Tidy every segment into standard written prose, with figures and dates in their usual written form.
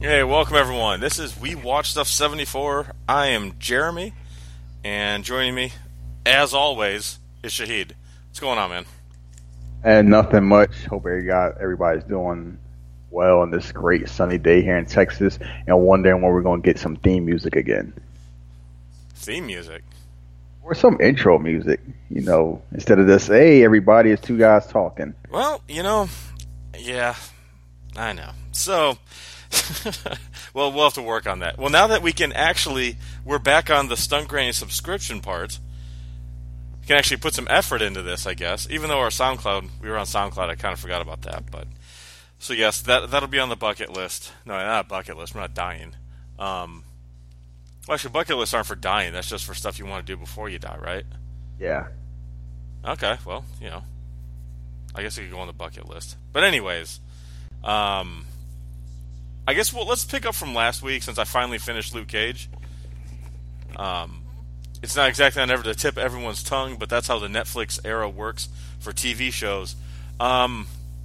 Hey, welcome everyone. This is We Watch Stuff 74. I am Jeremy, and joining me, as always, is Shahid. What's going on, man? And nothing much. Hope everybody's doing well on this great sunny day here in Texas, and wondering when we're going to get some theme music again, Theme music. or some intro music. Instead of this, hey everybody, it's two guys talking. Well, yeah, I know. So, well, we'll have to work on that. Well, now that we're back on the Stunt Granny subscription part, we can actually put some effort into this, I guess. Even though we were on SoundCloud, I kind of forgot about that. But so yes, that'll be on the bucket list. No, not a bucket list. We're not dying. Well, actually, bucket lists aren't for dying. That's just for stuff you want to do before you die, right? Yeah. Okay, well, I guess it could go on the bucket list. But anyways, I guess let's pick up from last week since I finally finished Luke Cage. It's not exactly on ever to tip everyone's tongue, but that's how the Netflix era works for TV shows. I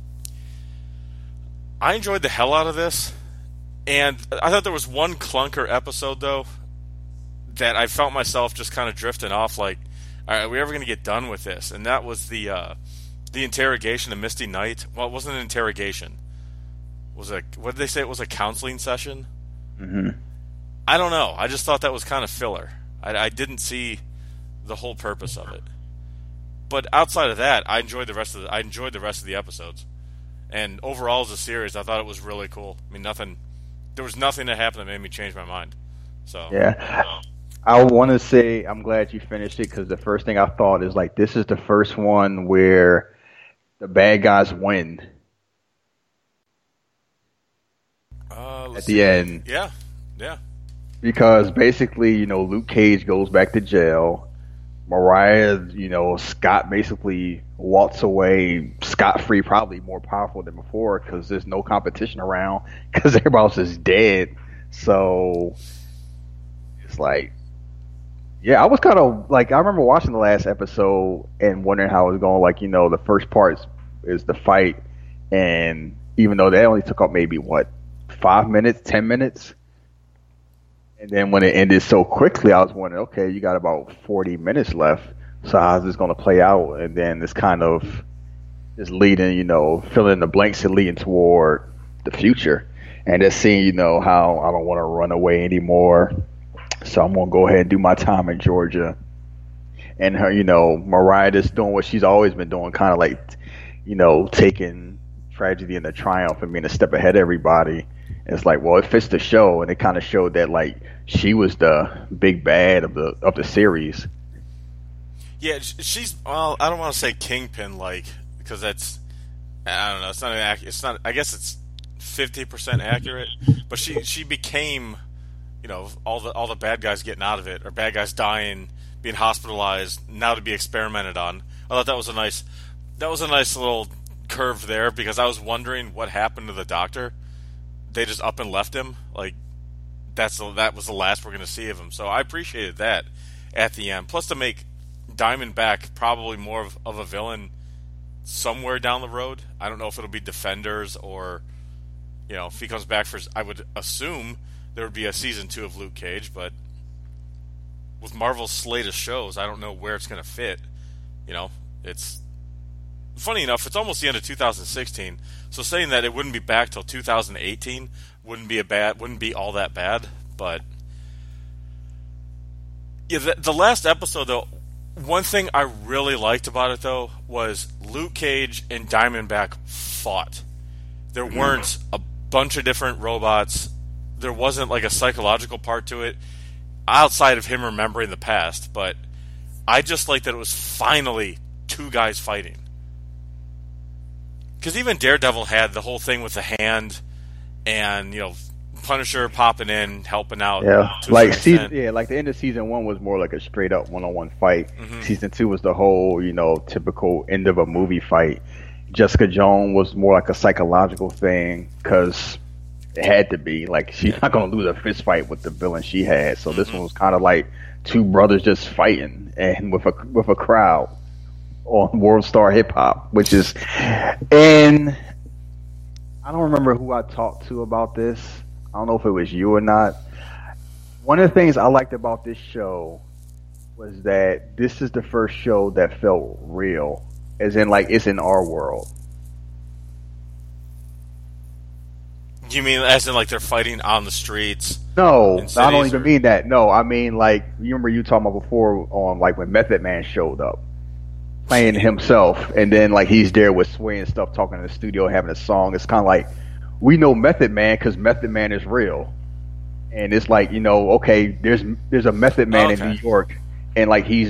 enjoyed the hell out of this, and I thought there was one clunker episode though that I felt myself just kind of drifting off. Like, all right, are we ever going to get done with this? And that was the interrogation of Misty Knight. Well, it wasn't an interrogation. What did they say? It was a counseling session. Hmm. I don't know. I just thought that was kind of filler. I didn't see the whole purpose of it. But outside of that, I enjoyed the rest of the episodes. And overall, as a series, I thought it was really cool. I mean, there was nothing that happened that made me change my mind. So Yeah. I want to say I'm glad you finished it, because the first thing I thought is like, this is the first one where the bad guys win let's at see. the end. Yeah, yeah. Because basically, Luke Cage goes back to jail. Mariah, Scott basically walks away scot-free, probably more powerful than before because there's no competition around because everybody else is dead. So it's like, yeah, I was kind of like, I remember watching the last episode and wondering how it was going. Like, the first part is the fight, and even though that only took up maybe 5 minutes, 10 minutes. And then when it ended so quickly, I was wondering, okay, you got about 40 minutes left. So how's this going to play out? And then this kind of is leading, filling in the blanks and leading toward the future. And just seeing, how I don't want to run away anymore. So I'm going to go ahead and do my time in Georgia. And her, Mariah just doing what she's always been doing, kind of like, taking tragedy into triumph and being a step ahead of everybody. It's like, well, it fits the show, and it kind of showed that like she was the big bad of the series. Yeah, she's. Well, I don't want to say kingpin because that's. I don't know. It's not an accurate. It's not. I guess it's 50% accurate. But she became, all the bad guys getting out of it, or bad guys dying, being hospitalized, now to be experimented on. I thought that was a nice little curve there, because I was wondering what happened to the doctor. They just up and left him. Like, that was the last we're going to see of him. So I appreciated that at the end. Plus, to make Diamondback probably more of a villain somewhere down the road. I don't know if it'll be Defenders or, if he comes back I would assume there would be a season 2 of Luke Cage, but with Marvel's slate of shows, I don't know where it's going to fit. It's funny enough, it's almost the end of 2016, so saying that it wouldn't be back till 2018 wouldn't be all that bad. But yeah, the last episode though, one thing I really liked about it though was Luke Cage and Diamondback fought. There weren't a bunch of different robots. There wasn't like a psychological part to it outside of him remembering the past, but I just liked that it was finally two guys fighting. Because even Daredevil had the whole thing with the hand, and Punisher popping in, helping out. Yeah, to like extent. like the end of season 1 was more like a straight up one-on-one fight. Mm-hmm. Season 2 was the whole typical end of a movie fight. Jessica Jones was more like a psychological thing because it had to be. Like, she's not gonna lose a fist fight with the villain she had. So this one was kind of like two brothers just fighting, and with a crowd on World Star Hip Hop, which is, and I don't remember who I talked to about this. I don't know if it was you or not. One of the things I liked about this show was that this is the first show that felt real, as in like it's in our world. You mean as in like they're fighting on the streets? No, in I don't cities, even or- mean that. No, I mean like you remember you talking about before on like when Method Man showed up playing himself, and then like he's there with Sway and stuff talking in the studio having a song. It's kind of like we know Method Man because Method Man is real, and it's like okay, there's a Method Man in New York, and like he's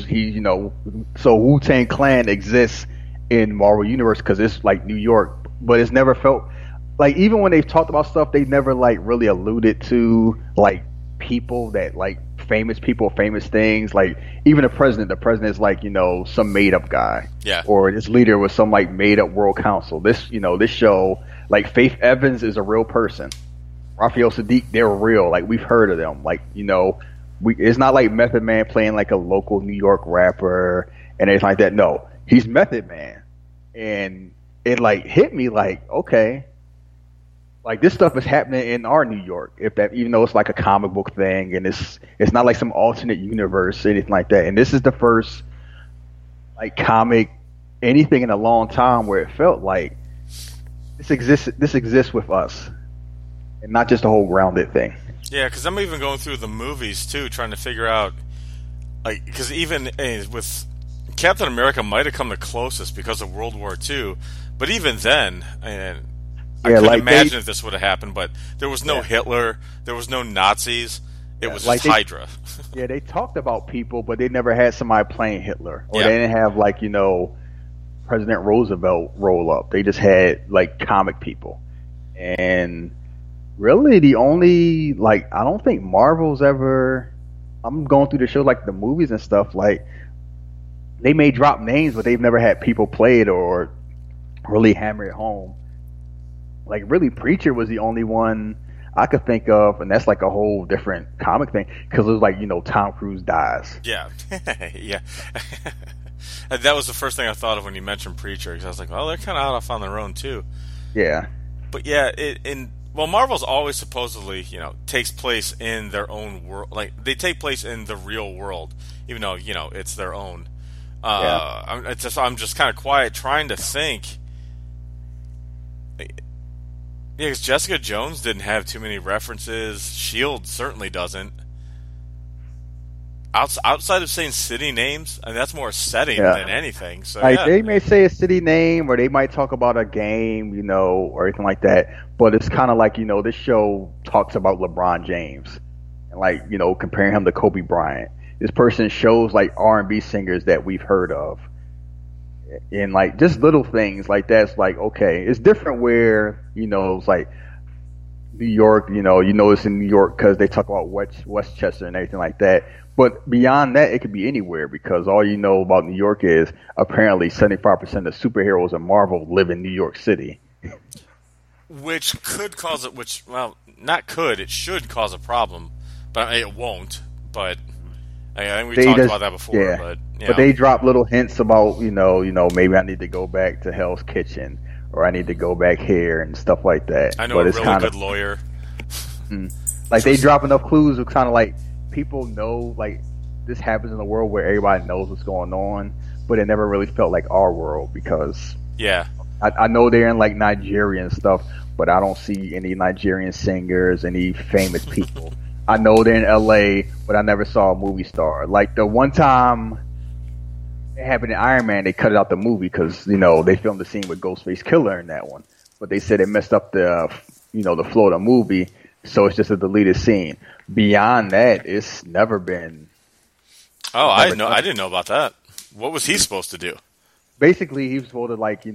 so Wu-Tang Clan exists in Marvel Universe because it's like New York, but it's never felt like even when they've talked about stuff, they never like really alluded to like people that like famous people, famous things. Like even the president is like some made up guy, Yeah. or this leader was some like made up world council. This this show, like Faith Evans is a real person. Raphael Sadiq, they're real. Like we've heard of them. Like it's not like Method Man playing like a local New York rapper and anything like that. No, he's Method Man, and it like hit me like okay. Like this stuff is happening in our New York, even though it's like a comic book thing, and it's not like some alternate universe or anything like that. And this is the first like comic anything in a long time where it felt like this exists with us, and not just a whole grounded thing. Yeah, because I'm even going through the movies too, trying to figure out like because even with Captain America might have come the closest because of World War II, but even then, I couldn't imagine if this would have happened, but there was no Hitler, there was no Nazis, it was just Hydra. Yeah, they talked about people, but they never had somebody playing Hitler, or Yeah. they didn't have like President Roosevelt roll up. They just had like comic people, and really the only like I don't think Marvel's ever. I'm going through the show like the movies and stuff. Like they may drop names, but they've never had people play it or really hammer it home. Like really, Preacher was the only one I could think of, and that's like a whole different comic thing because it was like Tom Cruise dies. Yeah, yeah. And that was the first thing I thought of when you mentioned Preacher, because I was like, well, they're kind of out off on their own too. Yeah, but yeah, Marvel's always supposedly takes place in their own world, like they take place in the real world, even though it's their own. I'm just kind of quiet, trying to think. Yeah, because Jessica Jones didn't have too many references. S.H.I.E.L.D. certainly doesn't. Outside of saying city names, and that's more setting than anything. So they may say a city name, or they might talk about a game, or anything like that. But it's kind of like this show talks about LeBron James, and like comparing him to Kobe Bryant. This person shows like R&B singers that we've heard of, and like just little things like that's like okay, it's different where it's like New York, it's in New York because they talk about Westchester and everything like that. But beyond that, it could be anywhere because all you know about New York is apparently 75% of superheroes in Marvel live in New York City. Which could cause it, it should cause a problem, but it won't. But I think we talked about that before. Yeah. But they drop little hints about, maybe I need to go back to Hell's Kitchen or I need to go back here and stuff like that. I know a really good lawyer. Like they drop enough clues of kind of like people know like this happens in a world where everybody knows what's going on, but it never really felt like our world because I know they're in like Nigeria and stuff, but I don't see any Nigerian singers, any famous people. I know they're in LA, but I never saw a movie star. Like the one time it happened in Iron Man, they cut it out the movie because they filmed the scene with Ghostface Killer in that one, but they said it messed up the the flow of the movie, so it's just a deleted scene. Beyond that, it's never been. Oh, I didn't know about that. What was he supposed to do? Basically, he was supposed to like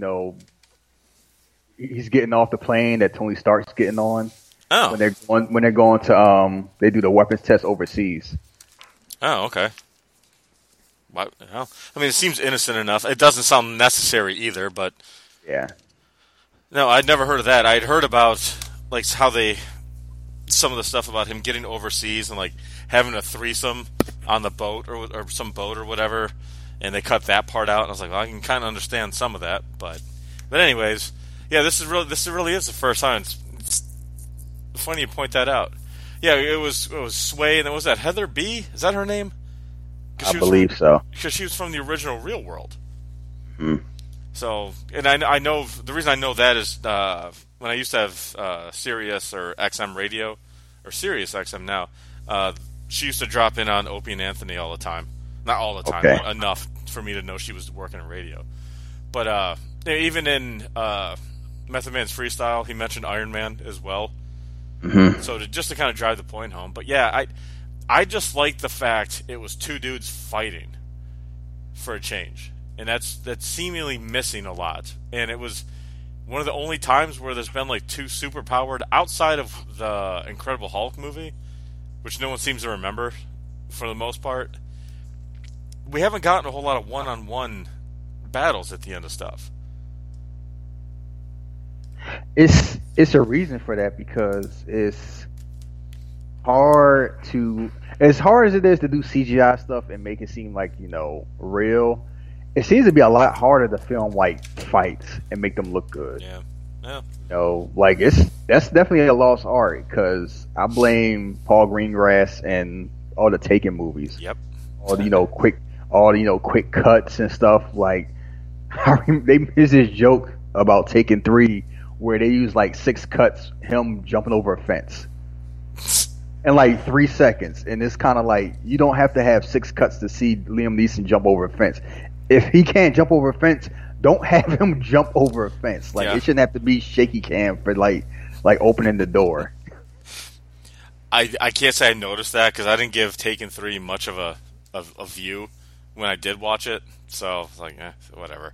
he's getting off the plane that Tony Stark's getting on. Oh. When they're going to they do the weapons test overseas. Oh, okay. What? Well, I mean, it seems innocent enough. It doesn't sound necessary either, but yeah. No, I'd never heard of that. I'd heard about like how some of the stuff about him getting overseas and like having a threesome on the boat or some boat or whatever, and they cut that part out. And I was like, well, I can kind of understand some of that, but anyways, yeah, this really is the first time. It's funny you point that out. Yeah, it was Sway, and then was that Heather B? Is that her name? I believe so. Because she was from the original Real World. Hmm. So, and I know the reason I know that is when I used to have Sirius or XM radio, or Sirius XM now. She used to drop in on Opie and Anthony all the time. Not all the time, but enough for me to know she was working in radio. But even in Method Man's Freestyle, he mentioned Iron Man as well. Mm-hmm. So just to kind of drive the point home. But yeah, I just like the fact it was two dudes fighting for a change. And that's seemingly missing a lot. And it was one of the only times where there's been like two superpowered, outside of the Incredible Hulk movie, which no one seems to remember for the most part. We haven't gotten a whole lot of one-on-one battles at the end of stuff. It's a reason for that, because it's hard to, as hard as it is to do CGI stuff and make it seem like, real, it seems to be a lot harder to film like fights and make them look good. Yeah. That's definitely a lost art, because I blame Paul Greengrass and all the Taken movies. Yep. All the quick cuts and stuff. Like, there's this joke about Taken 3 where they use like 6 cuts, him jumping over a fence in like 3 seconds, and it's kind of like, you don't have to have 6 cuts to see Liam Neeson jump over a fence. If he can't jump over a fence, don't have him jump over a fence. Like, It shouldn't have to be shaky cam for like opening the door. I can't say I noticed that, because I didn't give Taken 3 much of a view when I did watch it. So it's like, whatever.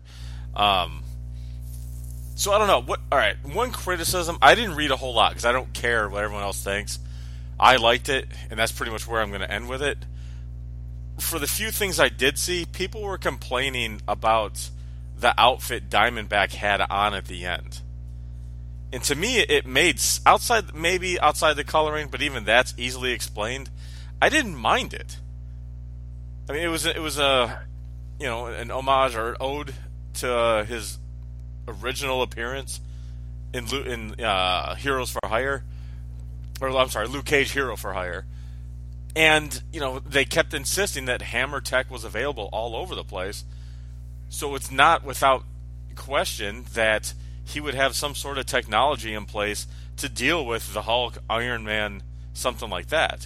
So I don't know. All right, one criticism. I didn't read a whole lot because I don't care what everyone else thinks. I liked it, and that's pretty much where I'm going to end with it. For the few things I did see, people were complaining about the outfit Diamondback had on at the end. And to me, it made, outside the coloring, but even that's easily explained, I didn't mind it. I mean, it was a an homage or an ode to his original appearance in Heroes for Hire, or I'm sorry, Luke Cage Hero for Hire. And, they kept insisting that Hammer Tech was available all over the place. So it's not without question that he would have some sort of technology in place to deal with the Hulk, Iron Man, something like that.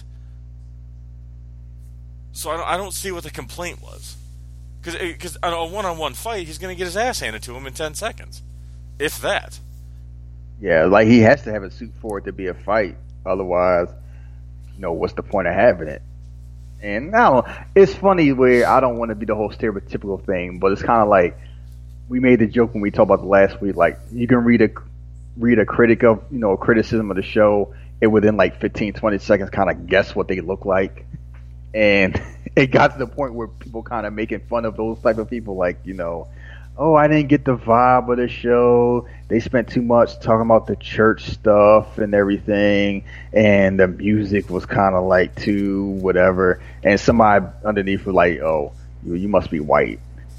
So I don't see what the complaint was. Because on a one-on-one fight, he's going to get his ass handed to him in 10 seconds. If that. Yeah, like, he has to have a suit for it to be a fight. Otherwise, what's the point of having it? And it's funny where I don't want to be the whole stereotypical thing, but it's kind of like, we made the joke when we talked about the last week, like, you can read a critic of, a criticism of the show, and within like 15, 20 seconds kind of guess what they look like. And it got to the point where people kind of making fun of those type of people, like, oh, I didn't get the vibe of the show. They spent too much talking about the church stuff and everything, and the music was kind of like too whatever. And somebody underneath was like, "Oh, you must be white."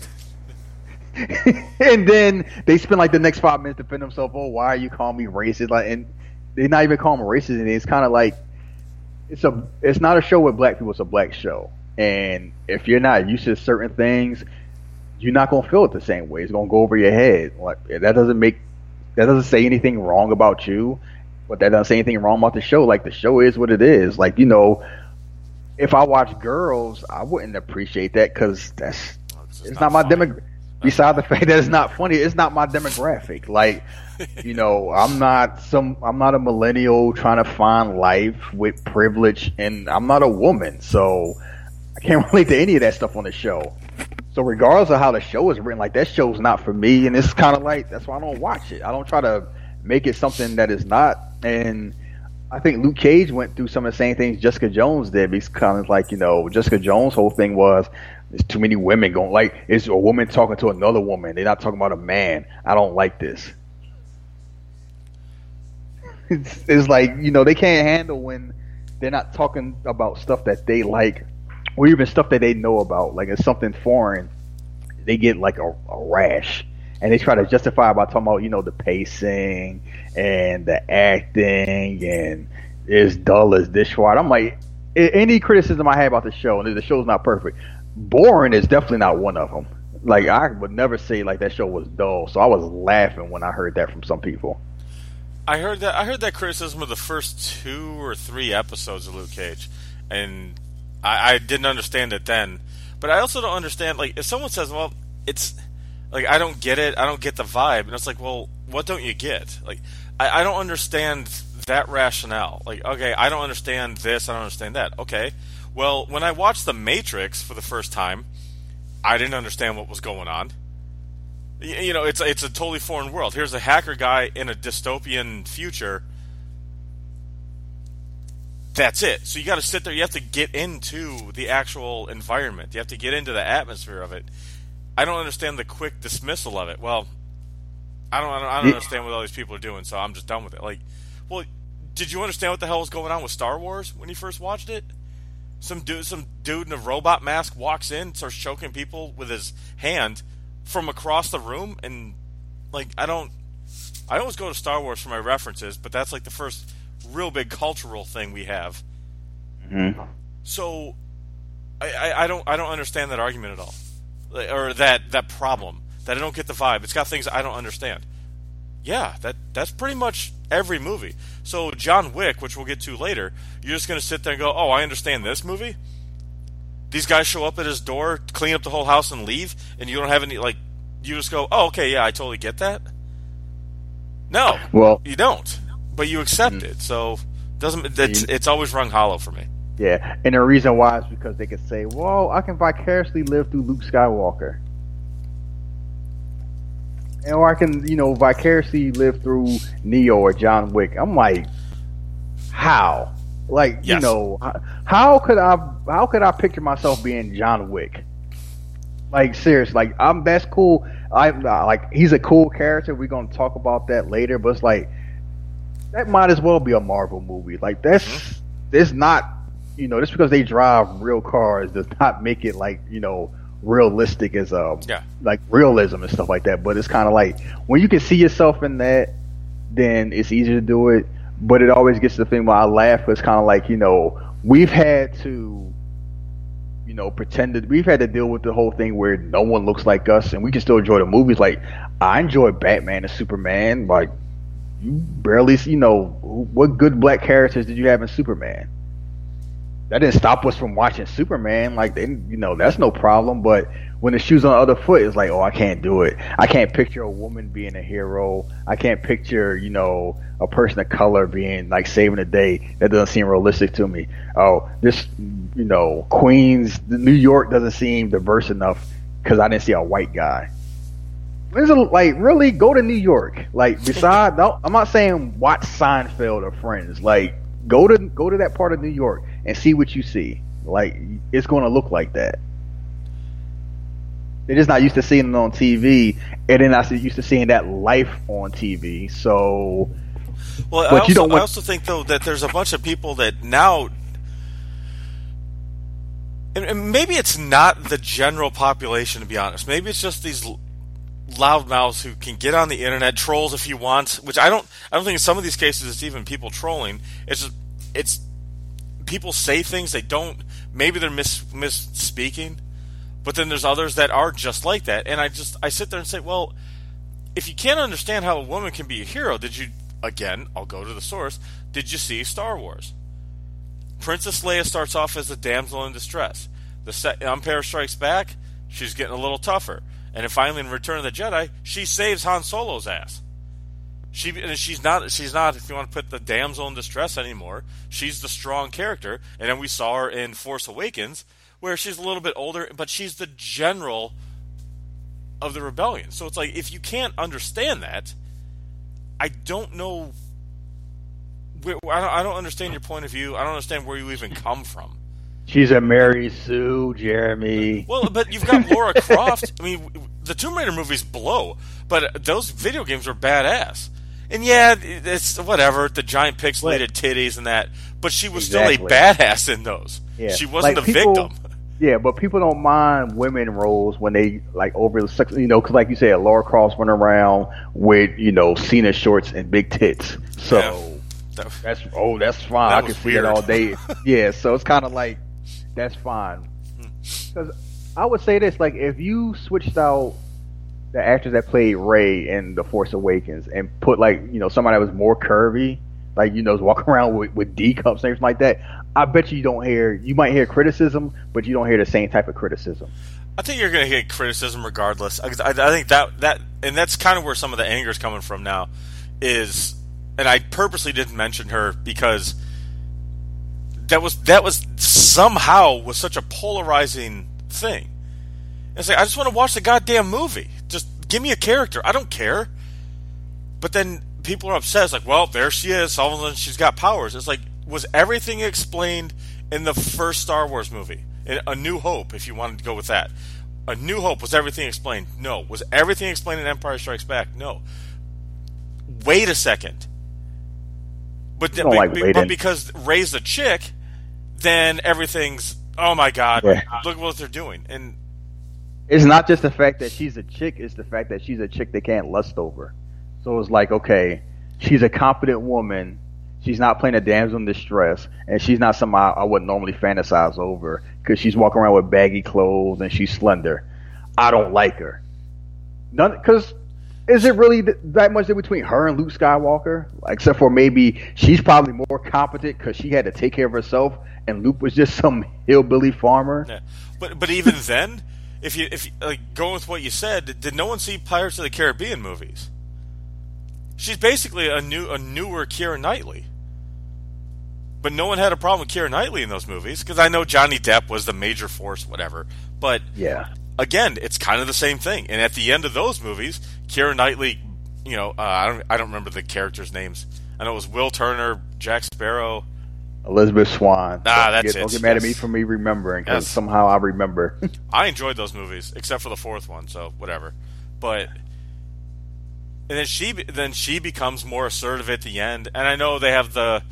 And then they spend like the next 5 minutes to defend themselves. Oh, why are you calling me racist? Like, and they're not even calling me racist. And it's kind of like, it's not a show with black people. It's a black show, and if you're not used to certain things, you're not gonna feel it the same way. It's gonna go over your head. Like, that doesn't say anything wrong about you, but that doesn't say anything wrong about the show. Like, the show is what it is. Like, if I watch Girls, I wouldn't appreciate that, because it's not my demographic. Besides the fact that it's not funny, it's not my demographic. Like, I'm not a millennial trying to find life with privilege, and I'm not a woman, so I can't relate to any of that stuff on the show. So regardless of how the show is written, like, that show's not for me, and it's kind of like, that's why I don't watch it. I don't try to make it something that is not. And I think Luke Cage went through some of the same things Jessica Jones did. Because kind of like, Jessica Jones' whole thing was, there's too many women going, like, it's a woman talking to another woman. They're not talking about a man. I don't like this. It's like, they can't handle when they're not talking about stuff that they like, or even stuff that they know about. Like, it's something foreign, they get like a rash. and they try to justify it by talking about, the pacing and the acting and it's dull as dishwater. I'm like, any criticism I have about the show, and the show's not perfect, boring is definitely not one of them. Like, I would never say like that show was dull, so I was laughing when I heard that from some people. I heard that criticism of the first 2 or 3 episodes of Luke Cage, and I didn't understand it then. But I also don't understand, like, if someone says, well, it's, like, I don't get it, I don't get the vibe, and it's like, well, what don't you get? Like, I don't understand that rationale. Like, okay, I don't understand this, I don't understand that. Okay, well, when I watched The Matrix for the first time, I didn't understand what was going on. It's a totally foreign world. Here's a hacker guy in a dystopian future. That's it. So you got to sit there. You have to get into the actual environment. You have to get into the atmosphere of it. I don't understand the quick dismissal of it. Well, I don't understand what all these people are doing, so I'm just done with it. Like, well, did you understand what the hell was going on with Star Wars when you first watched it? Some dude in a robot mask walks in, starts choking people with his hand from across the room, and like I always go to Star Wars for my references, but that's like the first real big cultural thing we have. Mm-hmm. So I don't understand that argument at all, or that problem, that I don't get the vibe. It's got things I don't understand. Yeah, that's pretty much every movie. So John Wick, which we'll get to later, you're just going to sit there and go, oh, I understand this movie? These guys show up at his door, clean up the whole house, and leave, and you don't have any, like, you just go, oh, okay, yeah, I totally get that. No, well, you don't, but you accept it. So it's always rung hollow for me. Yeah, and the reason why is because they can say, well, I can vicariously live through Luke Skywalker. Or I can, vicariously live through Neo or John Wick. I'm like, how? Like, yes. How could I picture myself being John Wick? Like, seriously, like, that's cool. Like, he's a cool character. We're gonna talk about that later. But it's like, that might as well be a Marvel movie. Like, that's not, just because they drive real cars does not make it like, realistic as like realism and stuff like that. But it's kind of like when you can see yourself in that, then it's easier to do it. But it always gets to the thing where I laugh. It's kind of like, we've had to, pretend that we've had to deal with the whole thing where no one looks like us, and we can still enjoy the movies. Like, I enjoy Batman and Superman. Like, you barely, what good black characters did you have in Superman? That didn't stop us from watching Superman. Like, that's no problem. But when the shoe's on the other foot, it's like, oh, I can't do it. I can't picture a woman being a hero. I can't picture, a person of color being like saving the day. That doesn't seem realistic to me. Oh, this, Queens, New York doesn't seem diverse enough because I didn't see a white guy. Like, really, go to New York. Like, besides, I'm not saying watch Seinfeld or Friends. Like, go to that part of New York and see what you see. Like, it's going to look like that. They're just not used to seeing it on TV, and they're not used to seeing that life on TV. So, well, I also think though that there's a bunch of people that now, and maybe it's not the general population, to be honest. Maybe it's just these loudmouths who can get on the internet, trolls if you want. Which I don't think in some of these cases it's even people trolling. It's people say things they don't. Maybe they're misspeaking, but then there's others that are just like that. And I sit there and say, well, if you can't understand how a woman can be a hero, again, I'll go to the source. Did you see Star Wars? Princess Leia starts off as a damsel in distress. The Empire Strikes Back, she's getting a little tougher. And then finally in Return of the Jedi, she saves Han Solo's ass. She's not, if you want to put the damsel in distress anymore, she's the strong character. And then we saw her in Force Awakens, where she's a little bit older, but she's the general of the rebellion. So it's like, if you can't understand that, I don't know. I don't understand your point of view. I don't understand where you even come from. She's a Mary Sue, Jeremy. Well, but you've got Lara Croft. I mean, the Tomb Raider movies blow, but those video games are badass. And yeah, it's whatever, the giant pixelated titties and that, but she was still a badass in those. Yeah. She wasn't a victim. Yeah, but people don't mind women roles when they like over sex, because like you said, Laura Croft went around with Cena shorts and big tits. So Yeah. that's fine. That I was can see weird. it all day. Yeah, so it's kind of like that's fine. Because I would say this, like if you switched out the actress that played Rey in The Force Awakens and put like somebody that was more curvy, like was walking around with D cups and everything like that, I bet you might hear criticism, but you don't hear the same type of criticism. I think you're going to get criticism regardless. I think that and that's kind of where some of the anger is coming from now. And I purposely didn't mention her because that was somehow was such a polarizing thing. It's like I just want to watch the goddamn movie. Just give me a character. I don't care. But then people are upset. It's like, well, there she is. All of a sudden, she's got powers. It's like, was everything explained in the first Star Wars movie? In A New Hope, if you wanted to go with that. A New Hope, was everything explained? No. Was everything explained in Empire Strikes Back? No. Wait a second. But because Rey's a chick, then everything's, oh my god, look what they're doing. And it's not just the fact that she's a chick, it's the fact that she's a chick they can't lust over. So it's like, okay, she's a confident woman. She's not playing a damsel in distress, and she's not somebody I would normally fantasize over because she's walking around with baggy clothes and she's slender. I don't like her. Because is it really that much in between her and Luke Skywalker? Except for maybe she's probably more competent because she had to take care of herself, and Luke was just some hillbilly farmer. Yeah. But even then, if you like going with what you said, did no one see Pirates of the Caribbean movies? She's basically a newer Keira Knightley. But no one had a problem with Keira Knightley in those movies because I know Johnny Depp was the major force, whatever. But again, it's kind of the same thing. And at the end of those movies, Keira Knightley, I don't remember the characters' names. I know it was Will Turner, Jack Sparrow, Elizabeth Swann. That's it. Don't get mad at me for me remembering because somehow I remember. I enjoyed those movies except for the fourth one, so whatever. But and then she becomes more assertive at the end, and I know they have the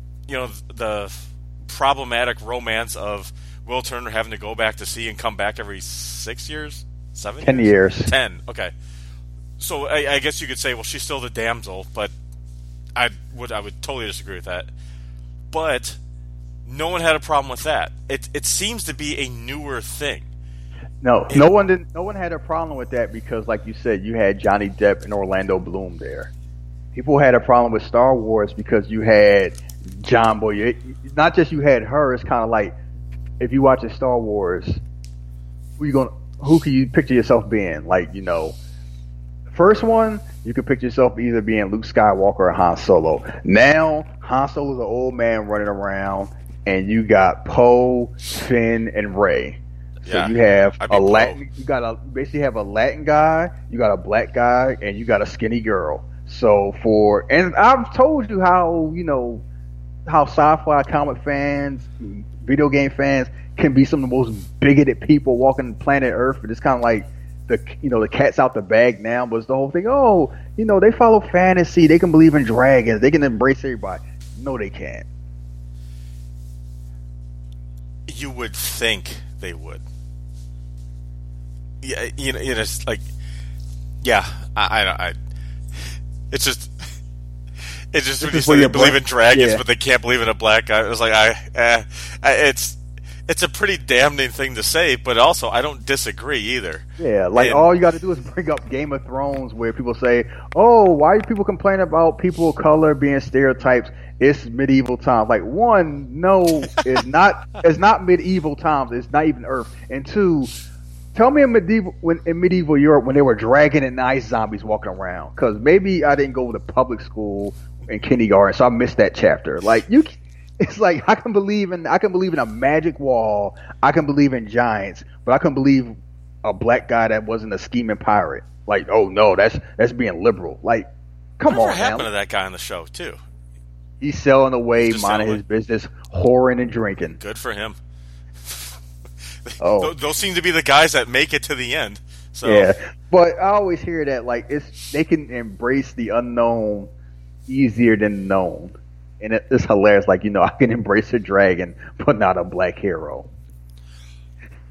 problematic romance of Will Turner having to go back to sea and come back every 6 years, 7 10 years. 10, okay. So I guess you could say, well, she's still the damsel, but I would totally disagree with that. But no one had a problem with that. It seems to be a newer thing. No one had a problem with that because, like you said, you had Johnny Depp and Orlando Bloom there. People had a problem with Star Wars because you had John Boyega. Not just you had her. It's kind of like if you watch a Star Wars, who can you picture yourself being? Like first one, you could picture yourself either being Luke Skywalker or Han Solo. Now Han Solo's an old man running around, and you got Poe, Finn, and Rey. So you have basically have a Latin guy, you got a black guy, and you got a skinny girl. So and I've told you how sci-fi comic fans, video game fans can be some of the most bigoted people walking planet Earth. But it's kind of like the cat's out the bag now. But it's the whole thing. Oh, they follow fantasy. They can believe in dragons. They can embrace everybody. No, they can't. You would think they would. Yeah, it's like, yeah, I it's just when you say they believe in dragons, but they can't believe in a black guy. It was like it's a pretty damning thing to say, but also I don't disagree either. Yeah, all you got to do is bring up Game of Thrones, where people say, "Oh, why do people complain about people of color being stereotypes? It's medieval times." Like, one, no, it's not. It's not medieval times. It's not even Earth. And two, tell me in medieval Europe when they were dragon and ice zombies walking around. Because maybe I didn't go to public school in kindergarten, so I missed that chapter. Like it's like I can believe in a magic wall. I can believe in giants, but I can believe a black guy that wasn't a scheming pirate. Like, oh no, that's being liberal. Like, come on, Whatever happened to that guy on the show too? He's selling away, minding his business, whoring and drinking. Good for him. Oh, those seem to be the guys that make it to the end. So. Yeah, but I always hear that they can embrace the unknown easier than known, and it's hilarious. Like, I can embrace a dragon, but not a black hero.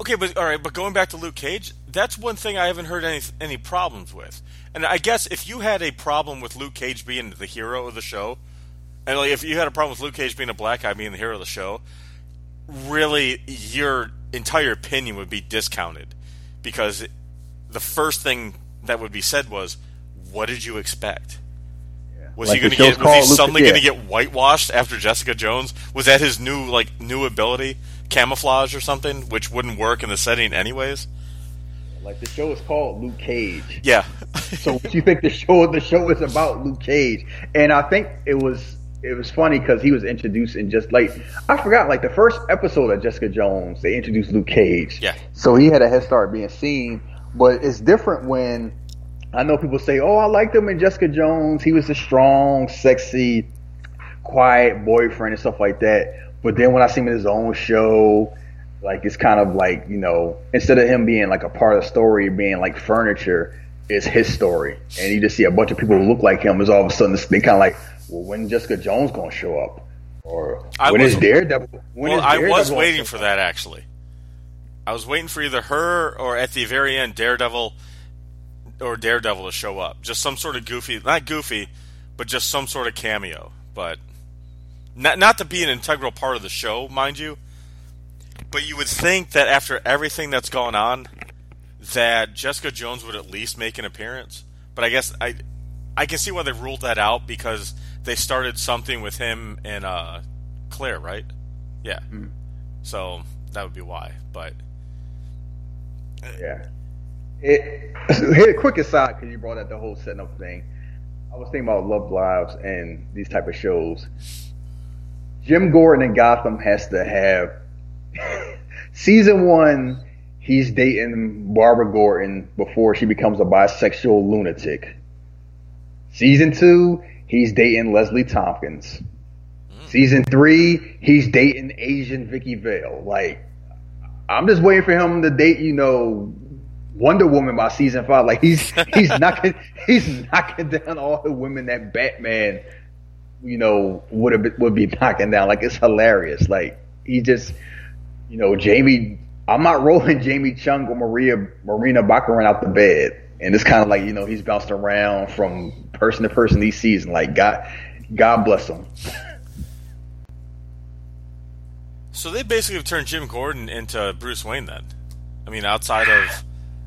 Okay, but all right, but going back to Luke Cage, that's one thing I haven't heard any problems with. And I guess if you had a problem with Luke Cage being the hero of the show, and like if you had a problem with Luke Cage being a black guy being the hero of the show, really your entire opinion would be discounted, because the first thing that would be said was, "What did you expect? Was Like he going to get? Was he suddenly going to get whitewashed after Jessica Jones? Was that his new ability, camouflage or something, which wouldn't work in the setting anyways?" Like, the show is called Luke Cage. Yeah. So what you think the show is about Luke Cage? And I think it was funny because he was introduced in just like, I forgot, like the first episode of Jessica Jones, they introduced Luke Cage. Yeah. So he had a head start being seen, but it's different when I know people say, "Oh, I liked him in Jessica Jones. He was a strong, sexy, quiet boyfriend and stuff like that." But then when I see him in his own show, like, it's kind of like, instead of him being like a part of the story, being like furniture, it's his story. And you just see a bunch of people who look like him. Is all of a sudden they kind of like, well, when Jessica Jones gonna show up? Or when is Daredevil? I was waiting for that, actually. I was waiting for either her or at the very end Daredevil to show up. Just some sort of not goofy, but just some sort of cameo. But not to be an integral part of the show, mind you. But you would think that after everything that's gone on, that Jessica Jones would at least make an appearance. But I guess I can see why they ruled that out, because they started something with him and Claire, right? Yeah. Mm. So that would be why. But yeah. Here, a quick aside, because you brought up the whole setting up thing. I was thinking about Love Lives and these type of shows. Jim Gordon in Gotham has to have season 1. He's dating Barbara Gordon before she becomes a bisexual lunatic. Season 2, he's dating Leslie Tompkins. Season 3, he's dating Asian Vicky Vale. Like, I'm just waiting for him to date, Wonder Woman by season 5. Like, he's knocking down all the women that Batman, would be knocking down. Like, it's hilarious. Like, he just, Jamie. I'm not rolling Jamie Chung or Marina Baccarin out the bed. And it's kind of like, he's bounced around from person to person these seasons. Like, God bless him. So they basically have turned Jim Gordon into Bruce Wayne then. I mean, outside of...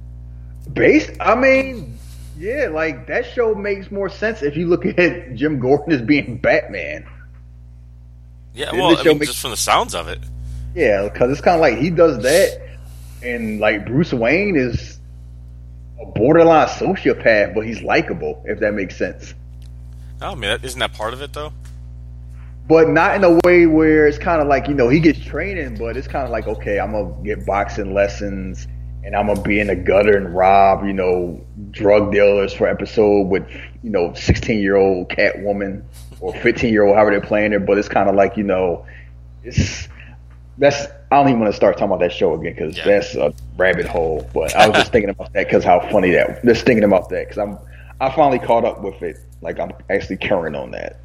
yeah, like, that show makes more sense if you look at Jim Gordon as being Batman. Yeah, well, just from the sounds of it. Yeah, because it's kind of like he does that, and like Bruce Wayne is a borderline sociopath, but he's likable, if that makes sense. I mean, isn't that part of it, though? But not in a way where it's kind of like, he gets training, but it's kind of like, okay, I'm going to get boxing lessons, and I'm going to be in the gutter and rob, drug dealers for episode with, 16-year-old Catwoman or 15-year-old, however they're playing her. But it's kind of like, I don't even want to start talking about that show again, because that's a rabbit hole. But I was just thinking about that because how funny just thinking about that, because I finally caught up with it. Like, I'm actually carrying on that.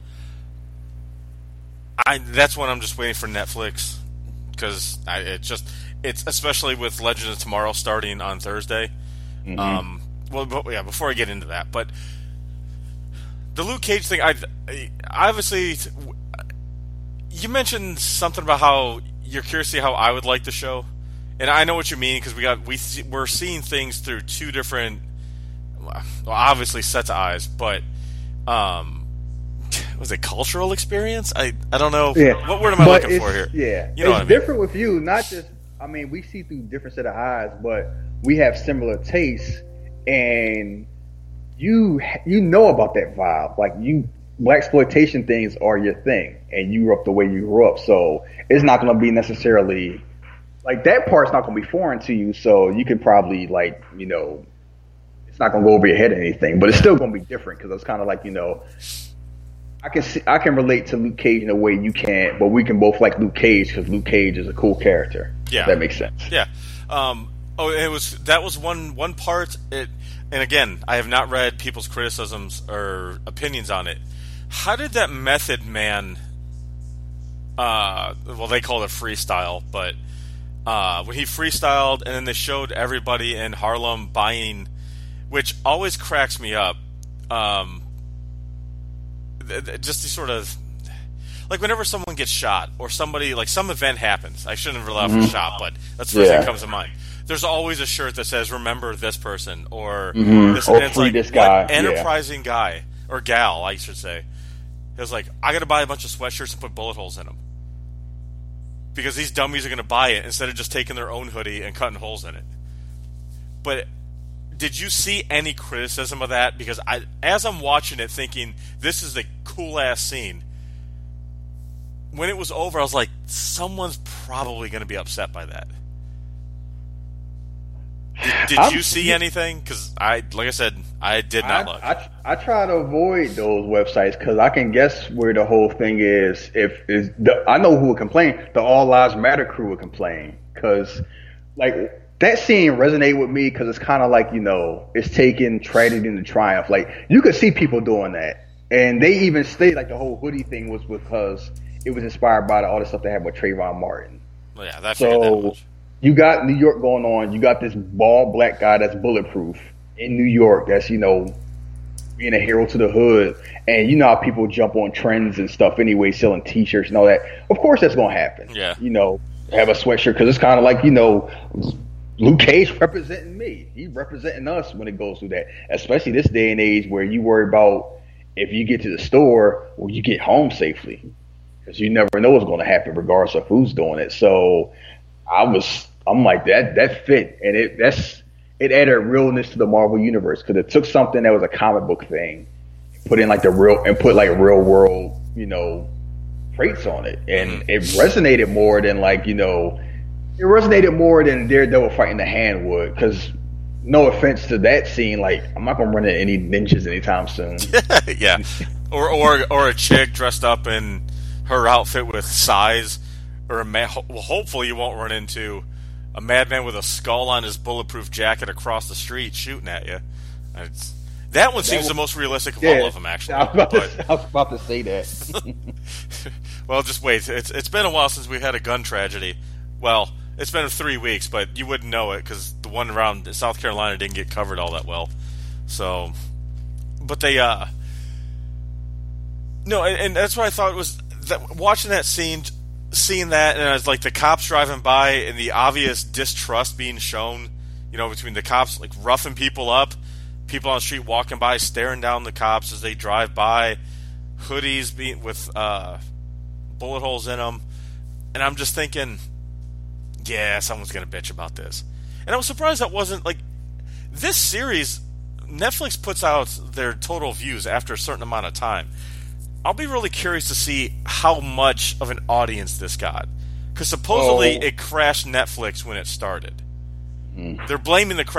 That's when I'm just waiting for Netflix, because it's especially with Legends of Tomorrow starting on Thursday. Mm-hmm. Before I get into that, but the Luke Cage thing, I obviously, you mentioned something about how you're curious to see how I would like the show, and I know what you mean, because we're seeing things through two different, obviously sets of eyes, but was it cultural experience? I don't know. Yeah. What word am I looking for here? Yeah, it's different with you. Not just, we see through different set of eyes, but we have similar tastes, and you know about that vibe. Like, blaxploitation things are your thing, and you grew up the way you grew up, so it's not going to be necessarily like that part's not going to be foreign to you. So you can probably it's not going to go over your head or anything, but it's still going to be different, because it's kind of like I can relate to Luke Cage in a way you can't, but we can both like Luke Cage because Luke Cage is a cool character. Yeah, if that makes sense. Yeah. That was one part. And again, I have not read people's criticisms or opinions on it. How did that Method Man? Well, they call it freestyle, but when he freestyled, and then they showed everybody in Harlem buying, which always cracks me up. Just the sort of, like, whenever someone gets shot or somebody, like, some event happens. I shouldn't have allowed for shot, but that's the first thing that comes to mind. There's always a shirt that says "Remember this person" or this, or and it's free like, this guy. what enterprising guy or gal, I should say. It was like, I got to buy a bunch of sweatshirts and put bullet holes in them because these dummies are going to buy it instead of just taking their own hoodie and cutting holes in it. But did you see any criticism of that? Because as I'm watching it, thinking this is a cool ass scene. When it was over, I was like, someone's probably going to be upset by that. Did you see anything? Because like I said, I did not look. I try to avoid those websites because I can guess where the whole thing is. I know who would complain. The All Lives Matter crew would complain because, like, that scene resonated with me because it's kind of like, it's taking tragedy into triumph. Like, you could see people doing that, and they even say like the whole hoodie thing was because it was inspired by all the stuff that happened with Trayvon Martin. Well, yeah, that figured that much. You got New York going on. You got this bald black guy that's bulletproof in New York. That's, being a hero to the hood. And you know how people jump on trends and stuff anyway, selling T-shirts and all that. Of course that's going to happen. Yeah. Have a sweatshirt because it's kind of like, Luke Cage representing me. He's representing us when it goes through that. Especially this day and age where you worry about if you get to the store, will you get home safely? Because you never know what's going to happen regardless of who's doing it. So I'm like, that fit, and it added realness to the Marvel universe because it took something that was a comic book thing, put in like real world, traits on it, and it resonated more than Daredevil fighting the Hand would. Because no offense to that scene, like, I'm not gonna run into any ninjas anytime soon. Yeah, or a chick dressed up in her outfit with size, or hopefully you won't run into a madman with a skull on his bulletproof jacket across the street shooting at you. That one seems the most realistic of all of them, actually. I was about to say that. Well, just wait. It's been a while since we've had a gun tragedy. Well, it's been 3 weeks, but you wouldn't know it because the one around South Carolina didn't get covered all that well. So, but they, no, and that's what I thought was that watching that scene. Seeing that, and it's like the cops driving by and the obvious distrust being shown, between the cops like roughing people up, people on the street walking by staring down the cops as they drive by, hoodies with bullet holes in them, and I'm just thinking, yeah, someone's gonna bitch about this. And I was surprised that wasn't like this series. Netflix puts out their total views after a certain amount of time. I'll be really curious to see how much of an audience this got. Because supposedly it crashed Netflix when it started. They're blaming the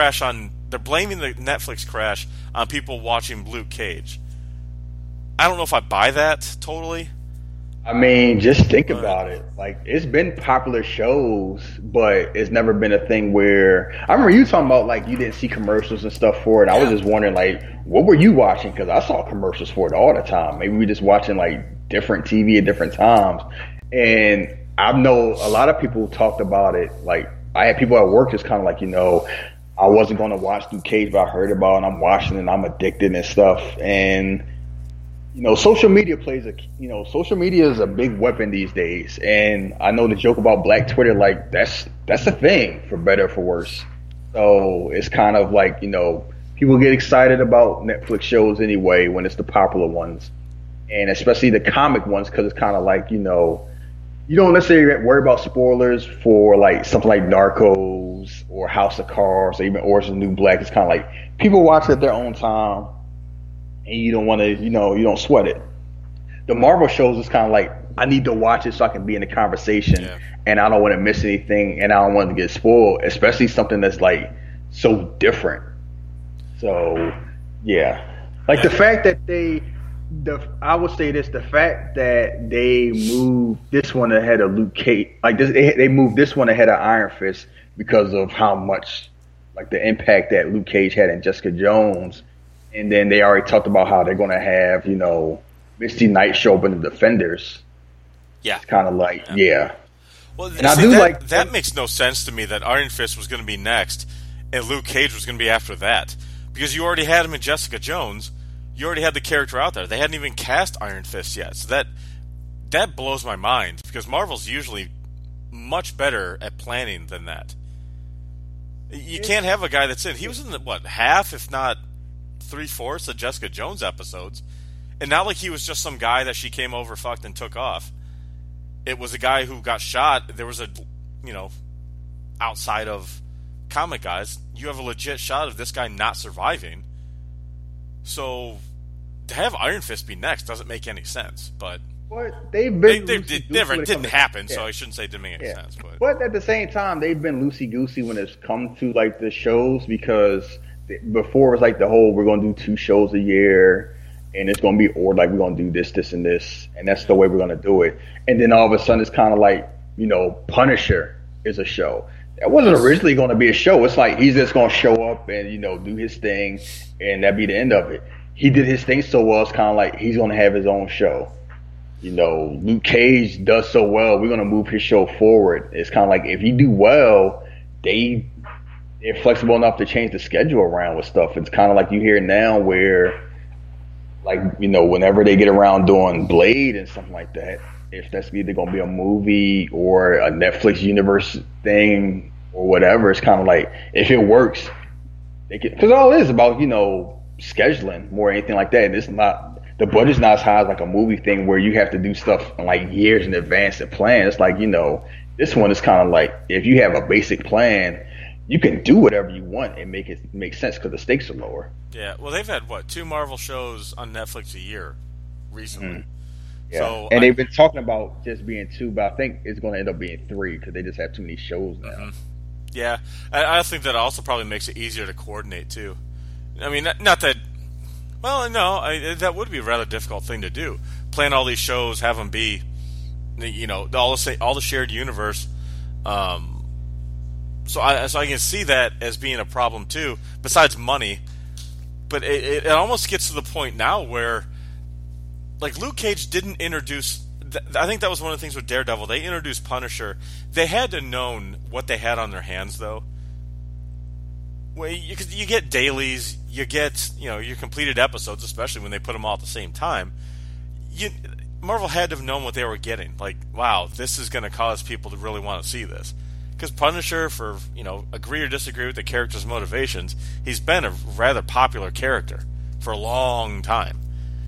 Netflix crash on people watching Luke Cage. I don't know if I buy that totally. I mean, just think about it. Like, it's been popular shows, but it's never been a thing where... I remember you talking about, like, you didn't see commercials and stuff for it. I was just wondering, like, what were you watching? Because I saw commercials for it all the time. Maybe we were just watching, like, different TV at different times. And I know a lot of people talked about it. Like, I had people at work just kind of like, I wasn't going to watch Luke Cage, but I heard about it, and I'm watching it, and I'm addicted and stuff. And... social media social media is a big weapon these days, and I know the joke about Black Twitter, like that's a thing for better or for worse. So it's kind of like people get excited about Netflix shows anyway when it's the popular ones, and especially the comic ones because it's kind of like you don't necessarily worry about spoilers for like something like Narcos or House of Cards or even Orange is the New Black. It's kind of like people watch it at their own time. And you don't want to, you don't sweat it. The Marvel shows is kind of like, I need to watch it so I can be in the conversation, and I don't want to miss anything, and I don't want to get spoiled, especially something that's like so different. So, yeah, like the fact that I would say this: the fact that they moved this one ahead of Luke Cage, like this, they moved this one ahead of Iron Fist because of how much, like the impact that Luke Cage had in Jessica Jones. And then they already talked about how they're going to have, Misty Knight show up in the Defenders. Yeah. It's kind of like, yeah. Well, And I do like that makes no sense to me that Iron Fist was going to be next and Luke Cage was going to be after that, because you already had him in Jessica Jones. You already had the character out there. They hadn't even cast Iron Fist yet, so that blows my mind, because Marvel's usually much better at planning than that. You can't have a guy that's in. He was in half, if not 3/4 of Jessica Jones episodes, and not like he was just some guy that she came over, fucked, and took off. It was a guy who got shot. There was outside of comic guys, you have a legit shot of this guy not surviving. So to have Iron Fist be next doesn't make any sense. But they've been it didn't happen, so I shouldn't say it didn't make any sense. But at the same time, they've been loosey goosey when it's come to like the shows, because before it was like the whole we're going to do 2 shows a year. And it's going to be like we're going to do this, and this, and that's the way we're going to do it. And then all of a sudden, it's kind of like, Punisher is a show. That wasn't originally going to be a show. It's like he's just going to show up and do his thing, and that'd be the end of it. He did his thing so well, it's kind of like he's going to have his own show. Luke Cage does so well, we're going to move his show forward. It's kind of like if you do well, they're flexible enough to change the schedule around with stuff. It's kind of like you hear now where, like, whenever they get around doing Blade and something like that, if that's either going to be a movie or a Netflix universe thing or whatever, it's kind of like, if it works, because all it is about, scheduling more than anything like that. And it's not, the budget's not as high as like a movie thing where you have to do stuff like years in advance and plan. It's like, this one is kind of like, if you have a basic plan, you can do whatever you want and make it make sense because the stakes are lower. Yeah, well, they've had 2 Marvel shows on Netflix a year recently. Mm. Yeah, so and they've been talking about just being 2, but I think it's going to end up being 3 because they just have too many shows now. Mm-hmm. Yeah, I think that also probably makes it easier to coordinate too. I mean, not that. Well, no, that would be a rather difficult thing to do. Plan all these shows, have them be, all the shared universe. So I can see that as being a problem too, besides money. But it almost gets to the point now where, like, Luke Cage didn't introduce. I think that was one of the things with Daredevil. They introduced Punisher. They had to known what they had on their hands, though. Well, you get dailies, you get your completed episodes, especially when they put them all at the same time. Marvel had to have known what they were getting. Like, wow, this is going to cause people to really want to see this. Because Punisher, for, agree or disagree with the character's motivations, he's been a rather popular character for a long time.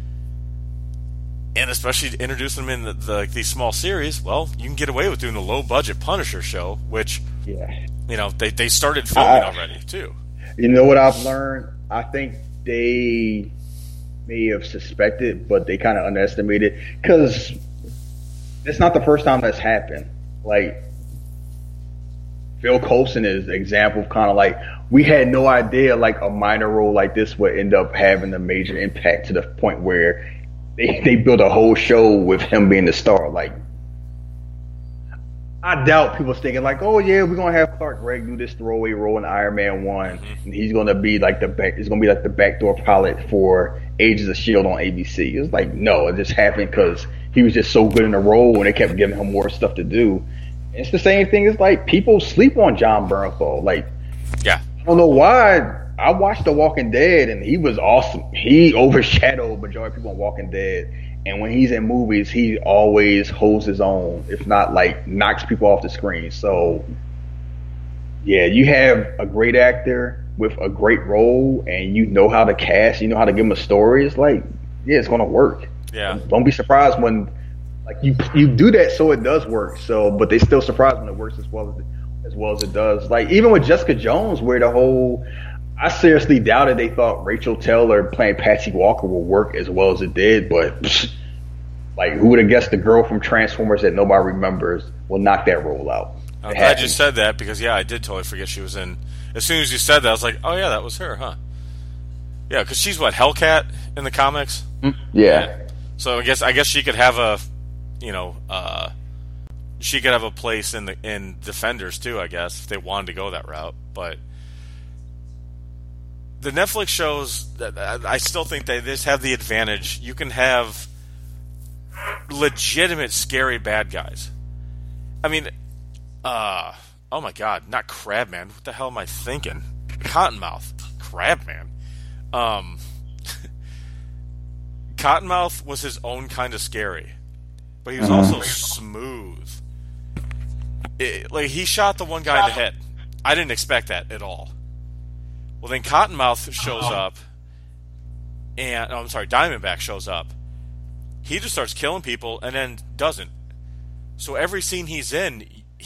And especially to introduce them in these small series, well, you can get away with doing a low-budget Punisher show, which, they started filming already, too. You know what I've learned? I think they may have suspected, but they kind of underestimated. Because it's not the first time that's happened. Like, Phil Coulson is an example of kind of like, we had no idea like a minor role like this would end up having a major impact to the point where they built a whole show with him being the star. Like, I doubt people's thinking like, oh yeah, we're gonna have Clark Gregg do this throwaway role in Iron Man 1, and he's gonna be like the backdoor pilot for Agents of S.H.I.E.L.D. on ABC. It was like, no, it just happened because he was just so good in the role, and they kept giving him more stuff to do. It's the same thing as like people sleep on Jon Bernthal. Like, yeah, I don't know why. I watched The Walking Dead and he was awesome. He overshadowed majority of people on Walking Dead. And when he's in movies, he always holds his own, if not like knocks people off the screen. So yeah, you have a great actor with a great role, and you know how to cast, you know how to give him a story. It's like, yeah, it's gonna work. Yeah. Don't be surprised when like you do that, so it does work. So, but they still surprised when it works as well as it does. Like even with Jessica Jones, where the whole, I seriously doubted they thought Rachel Taylor playing Patsy Walker would work as well as it did. But like, who would have guessed the girl from Transformers that nobody remembers will knock that role out? I'm glad you said that, because yeah, I did totally forget she was in. As soon as you said that, I was like, oh yeah, that was her, huh? Yeah, because she's what, Hellcat in the comics? Yeah. So I guess she could have a, she could have a place in Defenders too, I guess, if they wanted to go that route. But the Netflix shows, I still think they just have the advantage. You can have legitimate scary bad guys. I mean, Oh my God, not Crabman. What the hell am I thinking? Cottonmouth. Crabman. Cottonmouth was his own kind of scary, but he was also smooth. Like, he shot the one guy in the head. I didn't expect that at all. Well, then Cottonmouth shows up, and Diamondback shows up. He just starts killing people, and then doesn't. So every scene he's in,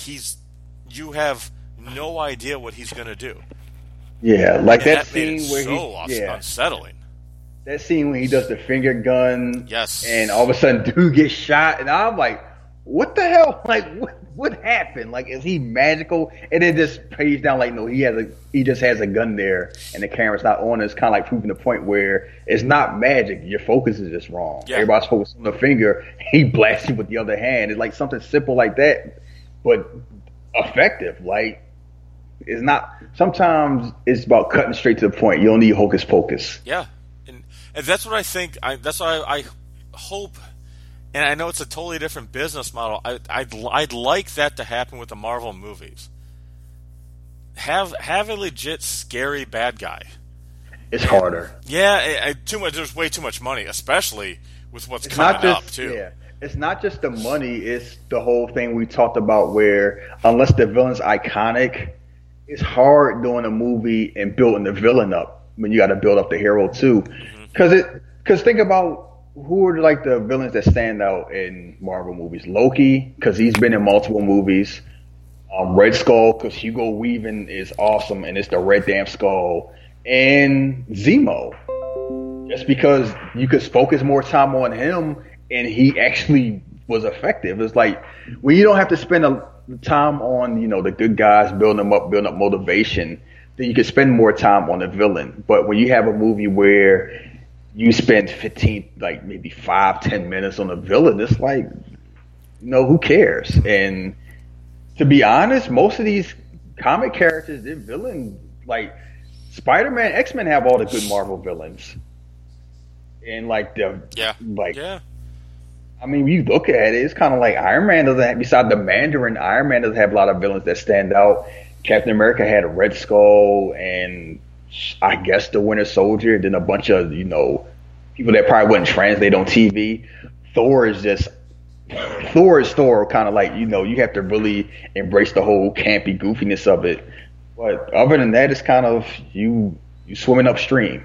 you have no idea what he's going to do. Yeah, like that made scene it where so unsettling. That scene when he does the finger gun, Yes, and all of a sudden dude gets shot, and I'm like, what the hell? Like, what happened? Like, is he magical? And it just pays down like, no, he just has a gun there, and the camera's not on. It's kind of like proving the point where it's not magic. Your focus is just wrong. Yeah. Everybody's focused on the finger. He blasts you with the other hand. It's like something simple like that, but effective. Like, it's not. Sometimes it's about cutting straight to the point. You don't need hocus pocus. Yeah, and that's what I think. That's why I hope. And I know it's a totally different business model. I'd like that to happen with the Marvel movies. Have a legit scary bad guy. It's harder. Yeah, too much. There's way too much money, especially with what's coming up too. Yeah, it's not just the money. It's the whole thing we talked about where unless the villain's iconic, it's hard doing a movie and building the villain up when you got to build up the hero too. Because think about who are like the villains that stand out in Marvel movies. Loki, because he's been in multiple movies. Red Skull, because Hugo Weaving is awesome and it's the Red Damn Skull. And Zemo, just because you could focus more time on him and he actually was effective. It's like when you don't have to spend time on, the good guys, building up motivation, then you can spend more time on the villain. But when you have a movie where you spend 15, like maybe 5-10 minutes on the villain, it's like, who cares? And to be honest, most of these comic characters, they're villain, like Spider-Man, X-Men have all the good Marvel villains. And I mean, you look at it, it's kind of like Iron Man doesn't have, besides the Mandarin, Iron Man doesn't have a lot of villains that stand out. Captain America had a Red Skull and I guess the Winter Soldier, then a bunch of, people that probably wouldn't translate on TV. Thor is Thor, kind of like, you have to really embrace the whole campy goofiness of it. But other than that, it's kind of you swimming upstream.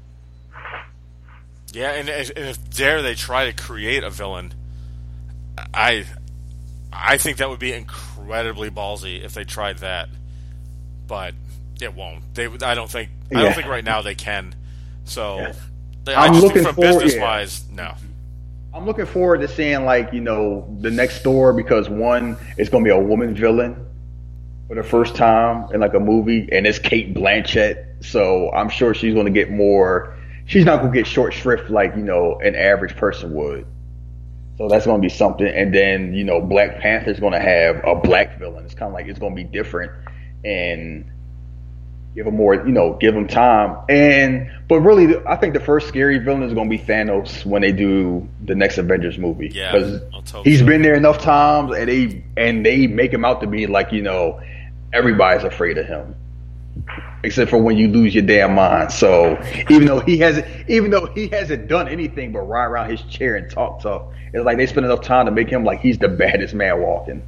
Yeah, and if they try to create a villain, I think that would be incredibly ballsy if they tried that. But it won't. I don't think right now they can. So I'm looking from forward, business wise, no. I'm looking forward to seeing the next Thor, because one, it's going to be a woman villain for the first time in like a movie, and it's Kate Blanchett. So I'm sure she's going to get more. She's not going to get short shrift like an average person would. So that's going to be something. And then Black Panther's going to have a black villain. It's kind of like it's going to be different and give them more, give them time. But really, I think the first scary villain is going to be Thanos when they do the next Avengers movie. Yeah, because he's been there enough times, and they make him out to be like everybody's afraid of him, except for when you lose your damn mind. So even though he hasn't done anything but ride around his chair and talk tough, it's like they spend enough time to make him like he's the baddest man walking.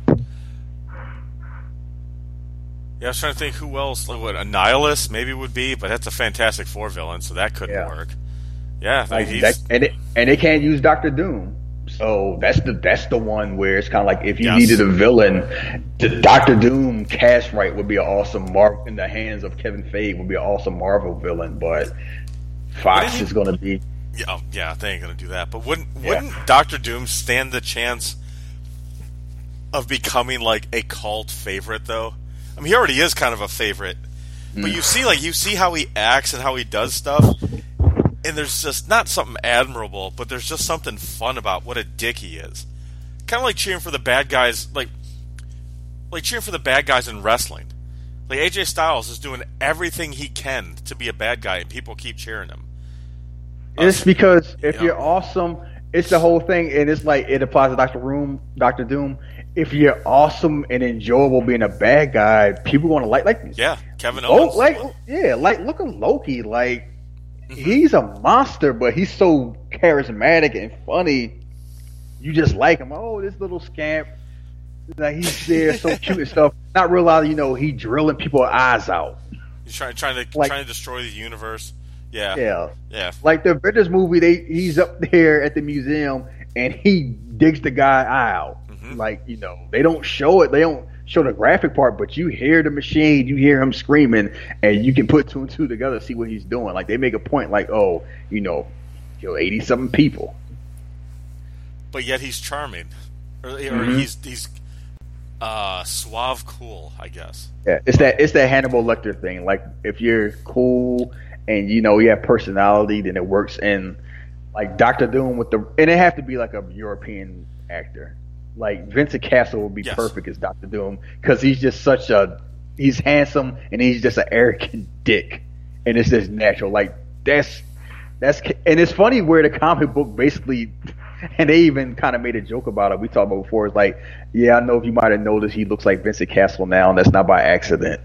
Yeah, I was trying to think who else. Like what Annihilus maybe would be, but that's a Fantastic Four villain, so that couldn't work. Yeah, and they can't use Doctor Doom, so that's the one where it's kind of like if you needed a villain, the Doctor Doom cast right would be an awesome Marvel in the hands of Kevin Feige would be an awesome Marvel villain, but Fox is going to be. Yeah, they ain't going to do that. But wouldn't Doctor Doom stand the chance of becoming like a cult favorite though? I mean, he already is kind of a favorite, but you see how he acts and how he does stuff, and there's just not something admirable, but there's just something fun about what a dick he is. Kind of like cheering for the bad guys, like cheering for the bad guys in wrestling. Like AJ Styles is doing everything he can to be a bad guy, and people keep cheering him. It's because if you're awesome it's the whole thing, and it's like it applies to Doctor Doom. If you're awesome and enjoyable being a bad guy, people want to like yeah, Kevin Owens. Look at Loki. Like he's a monster, but he's so charismatic and funny. You just like him. Oh, this little scamp. Like he's there, so cute and stuff. Not realizing, he drilling people's eyes out. He's trying to destroy the universe. Yeah. Like the Avengers movie, he's up there at the museum and he digs the guy out. Mm-hmm. Like they don't show it. They don't show the graphic part, but you hear the machine, you hear him screaming, and you can put two and two together, see what he's doing. Like they make a point, like kill 80-something people, but yet he's charming, or he's suave, cool, I guess. Yeah, it's that Hannibal Lecter thing. Like if you're cool and you have personality, then it works. And like Doctor Doom and it have to be like a European actor. Like Vincent Castle would be perfect as Doctor Doom because he's just he's handsome and he's just an arrogant dick, and it's just natural. Like that's and it's funny where the comic book basically. And they even kind of made a joke about it. We talked about before. It's like, I know if you might have noticed, he looks like Vincent Castle now, and that's not by accident.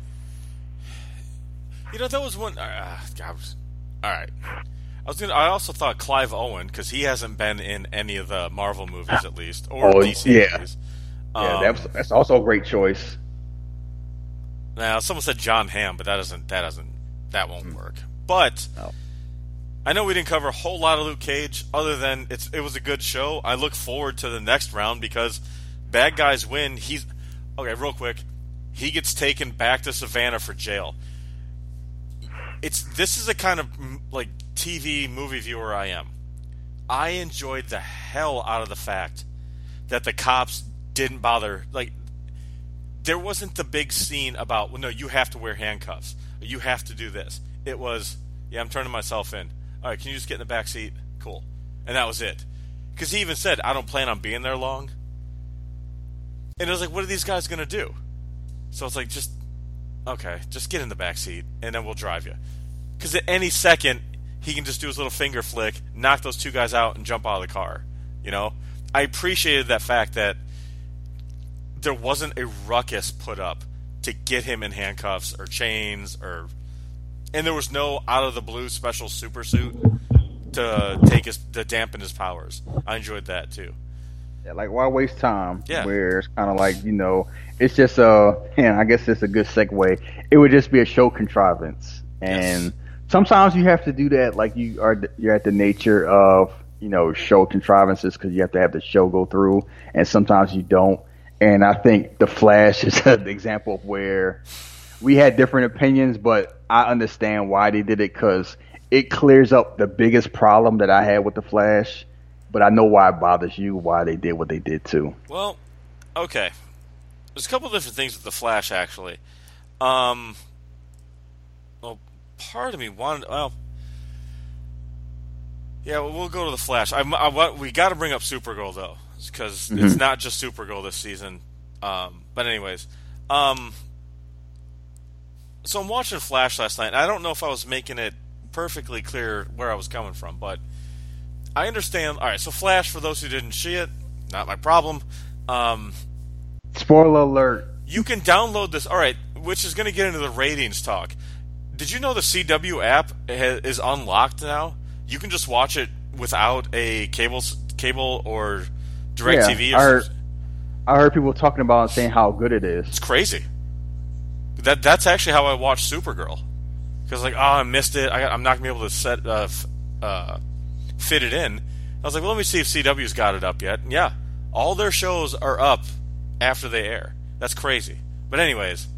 That was one. All right. I also thought Clive Owen, because he hasn't been in any of the Marvel movies at least, or DC movies. That's also a great choice. Now, someone said John Hamm, but that won't work. But. No. I know we didn't cover a whole lot of Luke Cage, other than it was a good show. I look forward to the next round because bad guys win. Real quick, he gets taken back to Savannah for jail. This is a kind of like TV movie viewer I am. I enjoyed the hell out of the fact that the cops didn't bother. Like there wasn't the big scene about, well, no, you have to wear handcuffs. You have to do this. It was, I'm turning myself in. All right, can you just get in the back seat? Cool. And that was it. Because he even said, I don't plan on being there long. And it was like, what are these guys going to do? So it's like, just get in the back seat, and then we'll drive you. Because at any second, he can just do his little finger flick, knock those two guys out, and jump out of the car. I appreciated that fact that there wasn't a ruckus put up to get him in handcuffs or chains and there was no out-of-the-blue special super suit to dampen his powers. I enjoyed that, too. Yeah, like, why waste time? Yeah. Where it's kind of like, it's just I guess it's a good segue. It would just be a show contrivance. And sometimes you have to do that, like you're at the nature of, show contrivances because you have to have the show go through, and sometimes you don't. And I think The Flash is an example of where we had different opinions, but I understand why they did it because it clears up the biggest problem that I had with The Flash. But I know why it bothers you, why they did what they did too. Well, okay. There's a couple different things with The Flash, actually. Well, part of me wanted... Well, yeah, we'll go to The Flash. We got to bring up Supergirl, though, because it's not just Supergirl this season. But anyways... So I'm watching Flash last night, and I don't know if I was making it perfectly clear where I was coming from, but I understand. All right, so Flash, for those who didn't see it, not my problem. Spoiler alert. You can download this, all right, which is going to get into the ratings talk. Did you know the CW app is unlocked now? You can just watch it without a cable or DirecTV. Yeah, I heard people talking about and saying how good it is. It's crazy. That's actually how I watched Supergirl. Because I missed it. I'm not going to be able to fit it in. I was like, well, let me see if CW's got it up yet. And yeah, all their shows are up after they air. That's crazy. But anyways,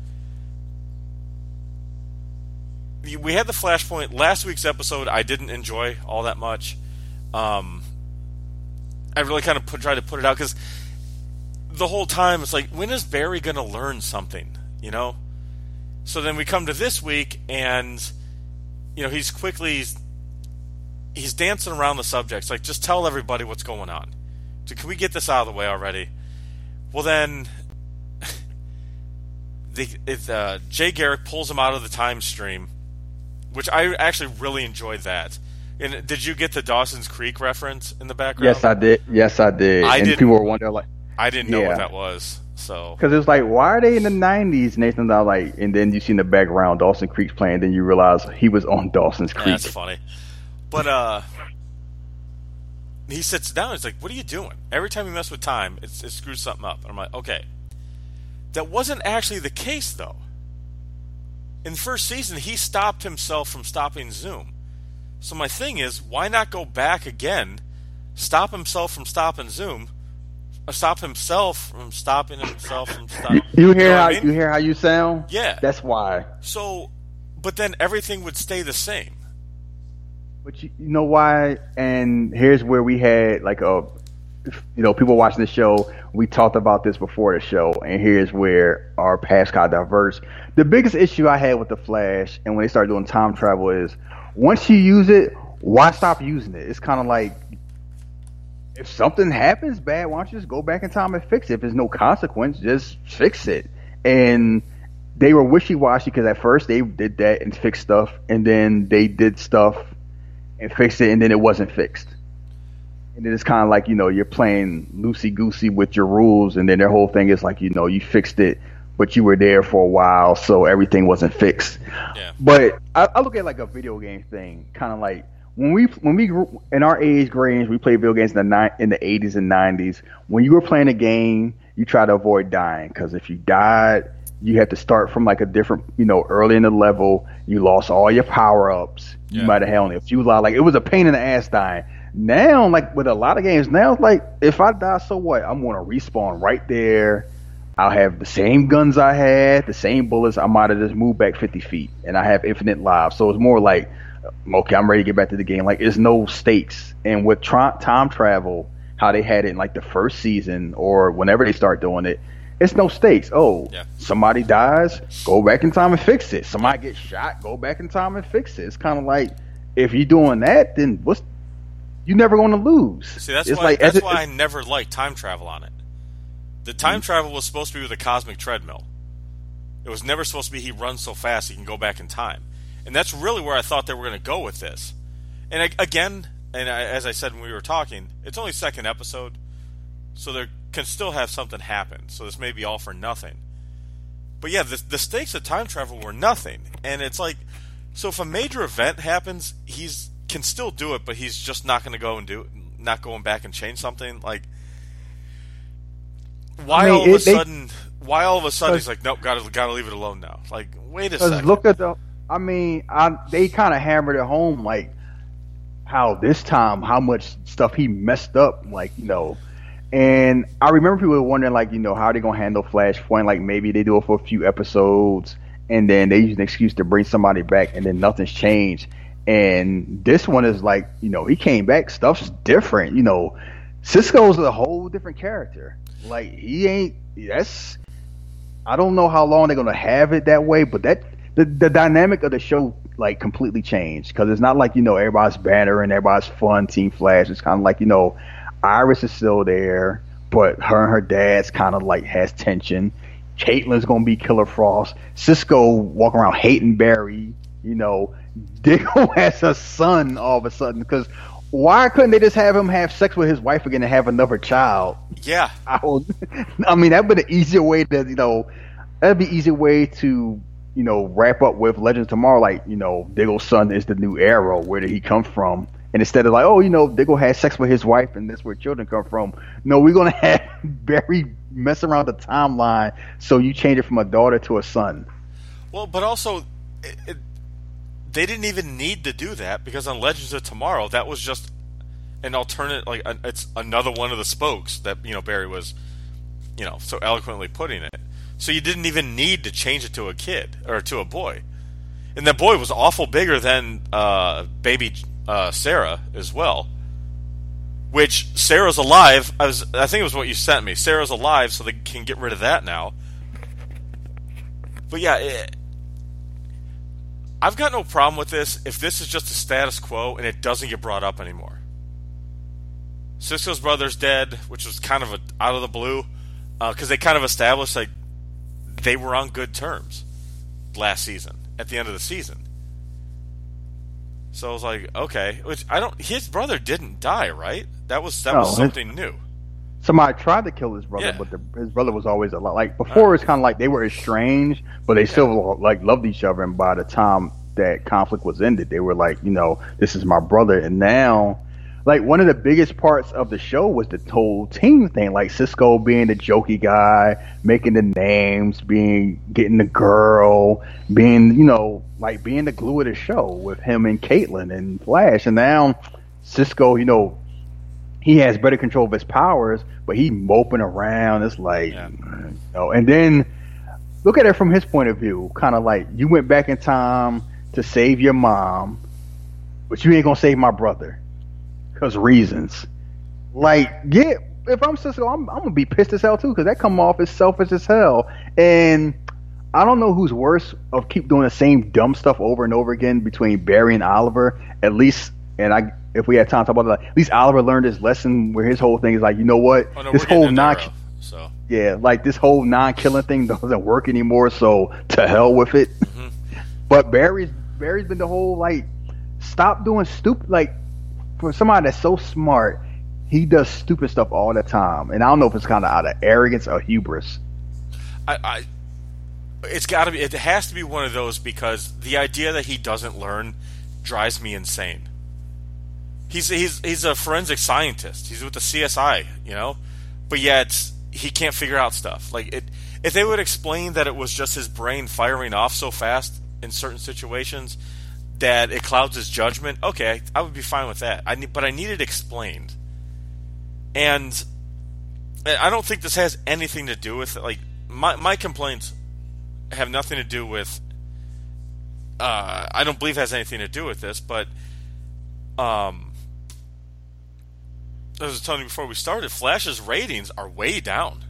we had the Flashpoint. Last week's episode I didn't enjoy all that much. I really kind of tried to put it out because the whole time it's like, when is Barry going to learn something? So then we come to this week, and he's dancing around the subjects. Like, just tell everybody what's going on. So can we get this out of the way already? Well, then Jay Garrick pulls him out of the time stream, which I actually really enjoyed that. And did you get the Dawson's Creek reference in the background? Yes, I did. Yes, I did. And people were wondering, like, I didn't know what that was. So because it was like, why are they in the '90s? Nathan, like, and then you see in the background Dawson Creek's playing. Then you realize he was on Dawson's Creek. That's funny. But he sits down. He's like, "What are you doing?" Every time you mess with time, it screws something up. And I'm like, "Okay." That wasn't actually the case, though. In the first season, he stopped himself from stopping Zoom. So my thing is, why not go back again, stop himself from stopping Zoom, or stop himself from stopping himself from stopping... You hear how you sound? Yeah. That's why. So, but then everything would stay the same. But you know why? And here's where we had, like, people watching the show, we talked about this before the show, and here's where our paths got diverse. The biggest issue I had with The Flash, and when they started doing time travel, is once you use it, why stop using it? It's kind of like, if something happens bad, why don't you just go back in time and fix it? If there's no consequence, just fix it. And they were wishy-washy because at first they did that and fixed stuff, and then they did stuff and fixed it, and then it wasn't fixed. And then it's kind of like, you're playing loosey-goosey with your rules, and then their whole thing is like, you fixed it, but you were there for a while, so everything wasn't fixed. Yeah. But I look at it like a video game thing, kind of like when we grew in our age range, we played video games in the 80s and 90s. When you were playing a game, you try to avoid dying, because if you died, you had to start from like a different, early in the level. You lost all your power-ups. You might have had only a few lives. Like, it was a pain in the ass dying. Now, like with a lot of games, now it's like, if I die, so what? I'm going to respawn right there. I'll have the same guns I had, the same bullets. I might have just moved back 50 feet, and I have infinite lives. So it's more like, okay, I'm ready to get back to the game. Like, there's no stakes. And with time travel, how they had it in like the first season or whenever they start doing it, it's no stakes. Somebody dies, go back in time and fix it. Somebody gets shot, go back in time and fix it. It's kind of like, if you're doing that, then you're never going to lose. See, that's why I never liked time travel on it. The time travel was supposed to be with a cosmic treadmill. It was never supposed to be he runs so fast he can go back in time. And that's really where I thought they were going to go with this. And as I said when we were talking, it's only second episode, so there can still have something happen. So this may be all for nothing. But yeah, the stakes of time travel were nothing. And it's like, so if a major event happens, he's can still do it, but he's just not going to go and do it, not going back and change something. Like, why all of a sudden he's like, nope, gotta leave it alone now. Like, wait a second. Look at they kind of hammered it home, like how this time, how much stuff he messed up, like, and I remember people were wondering, like, how are they gonna handle Flashpoint? Like, maybe they do it for a few episodes and then they use an excuse to bring somebody back, and then nothing's changed. And this one is like, he came back, stuff's different. Cisco's a whole different character. Like, I don't know how long they're gonna have it that way, but the dynamic of the show like completely changed, because it's not like, everybody's banner and everybody's fun, Team Flash. It's kind of like, Iris is still there, but her and her dad's kind of like has tension. Caitlin's gonna be Killer Frost. Cisco walking around hating Barry. Diggle has a son all of a sudden, because why couldn't they just have him have sex with his wife again and have another child? Yeah. I mean, that'd be an easier way to, that'd be an easier way to, wrap up with Legends of Tomorrow. Like, Diggle's son is the new Arrow. Where did he come from? And instead of like, Diggle had sex with his wife and that's where children come from. No, we're going to have Barry mess around the timeline, so you change it from a daughter to a son. Well, but also, they didn't even need to do that, because on Legends of Tomorrow, that was just an alternate, like, it's another one of the spokes that, Barry was, so eloquently putting it. So you didn't even need to change it to a kid, or to a boy. And that boy was awful bigger than baby Sarah as well. Which, Sarah's alive. I think it was what you sent me. Sarah's alive, so they can get rid of that now. But yeah, I've got no problem with this if this is just a status quo and it doesn't get brought up anymore. Cisco's brother's dead, which was kind of out of the blue, because they kind of established like they were on good terms last season, at the end of the season. So I was like, okay, which I don't. His brother didn't die, right? That was No, something new. Somebody tried to kill his brother, Yeah. but his brother was always alive. Like before, it's kind of like they were estranged, but they still like loved each other. And by the time that conflict was ended, they were like, this is my brother. And now, like one of the biggest parts of the show was the whole team thing, like Cisco being the jokey guy, making the names, getting the girl, being being the glue of the show with him and Caitlin and Flash. And now Cisco, he has better control of his powers, but he moping around. It's like, and then look at it from his point of view, kind of like you went back in time to save your mom, but you ain't gonna save my brother because reasons. Like, if I'm Cisco, I'm gonna be pissed as hell too, because that come off as selfish as hell. And I don't know who's worse of keep doing the same dumb stuff over and over again between Barry and Oliver. At least, if we had time to talk about it, at least Oliver learned his lesson where his whole thing is like, you know what, this whole this whole non-killing thing doesn't work anymore. So to hell with it. Mm-hmm. But Barry's been the whole like, stop doing stupid. Like for somebody that's so smart, he does stupid stuff all the time, and I don't know if it's kind of out of arrogance or hubris. It's got to be. It has to be one of those, because the idea that he doesn't learn drives me insane. He's a forensic scientist. He's with the CSI, but yet he can't figure out stuff. Like if they would explain that it was just his brain firing off so fast in certain situations that it clouds his judgment, okay, I would be fine with that. But I need it explained, and I don't think this has anything to do with like my complaints have nothing to do with. I don't believe it has anything to do with this, but I was telling you before we started, Flash's ratings are way down.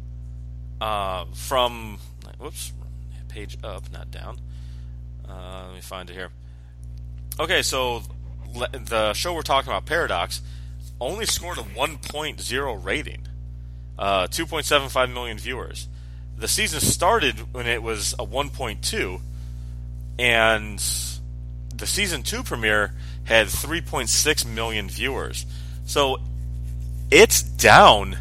From page up, not down. Let me find it here. Okay, so the show we're talking about, Paradox, only scored a 1.0 rating, 2.75 million viewers. The season started when it was a 1.2, and the season 2 premiere had 3.6 million viewers. So it's down,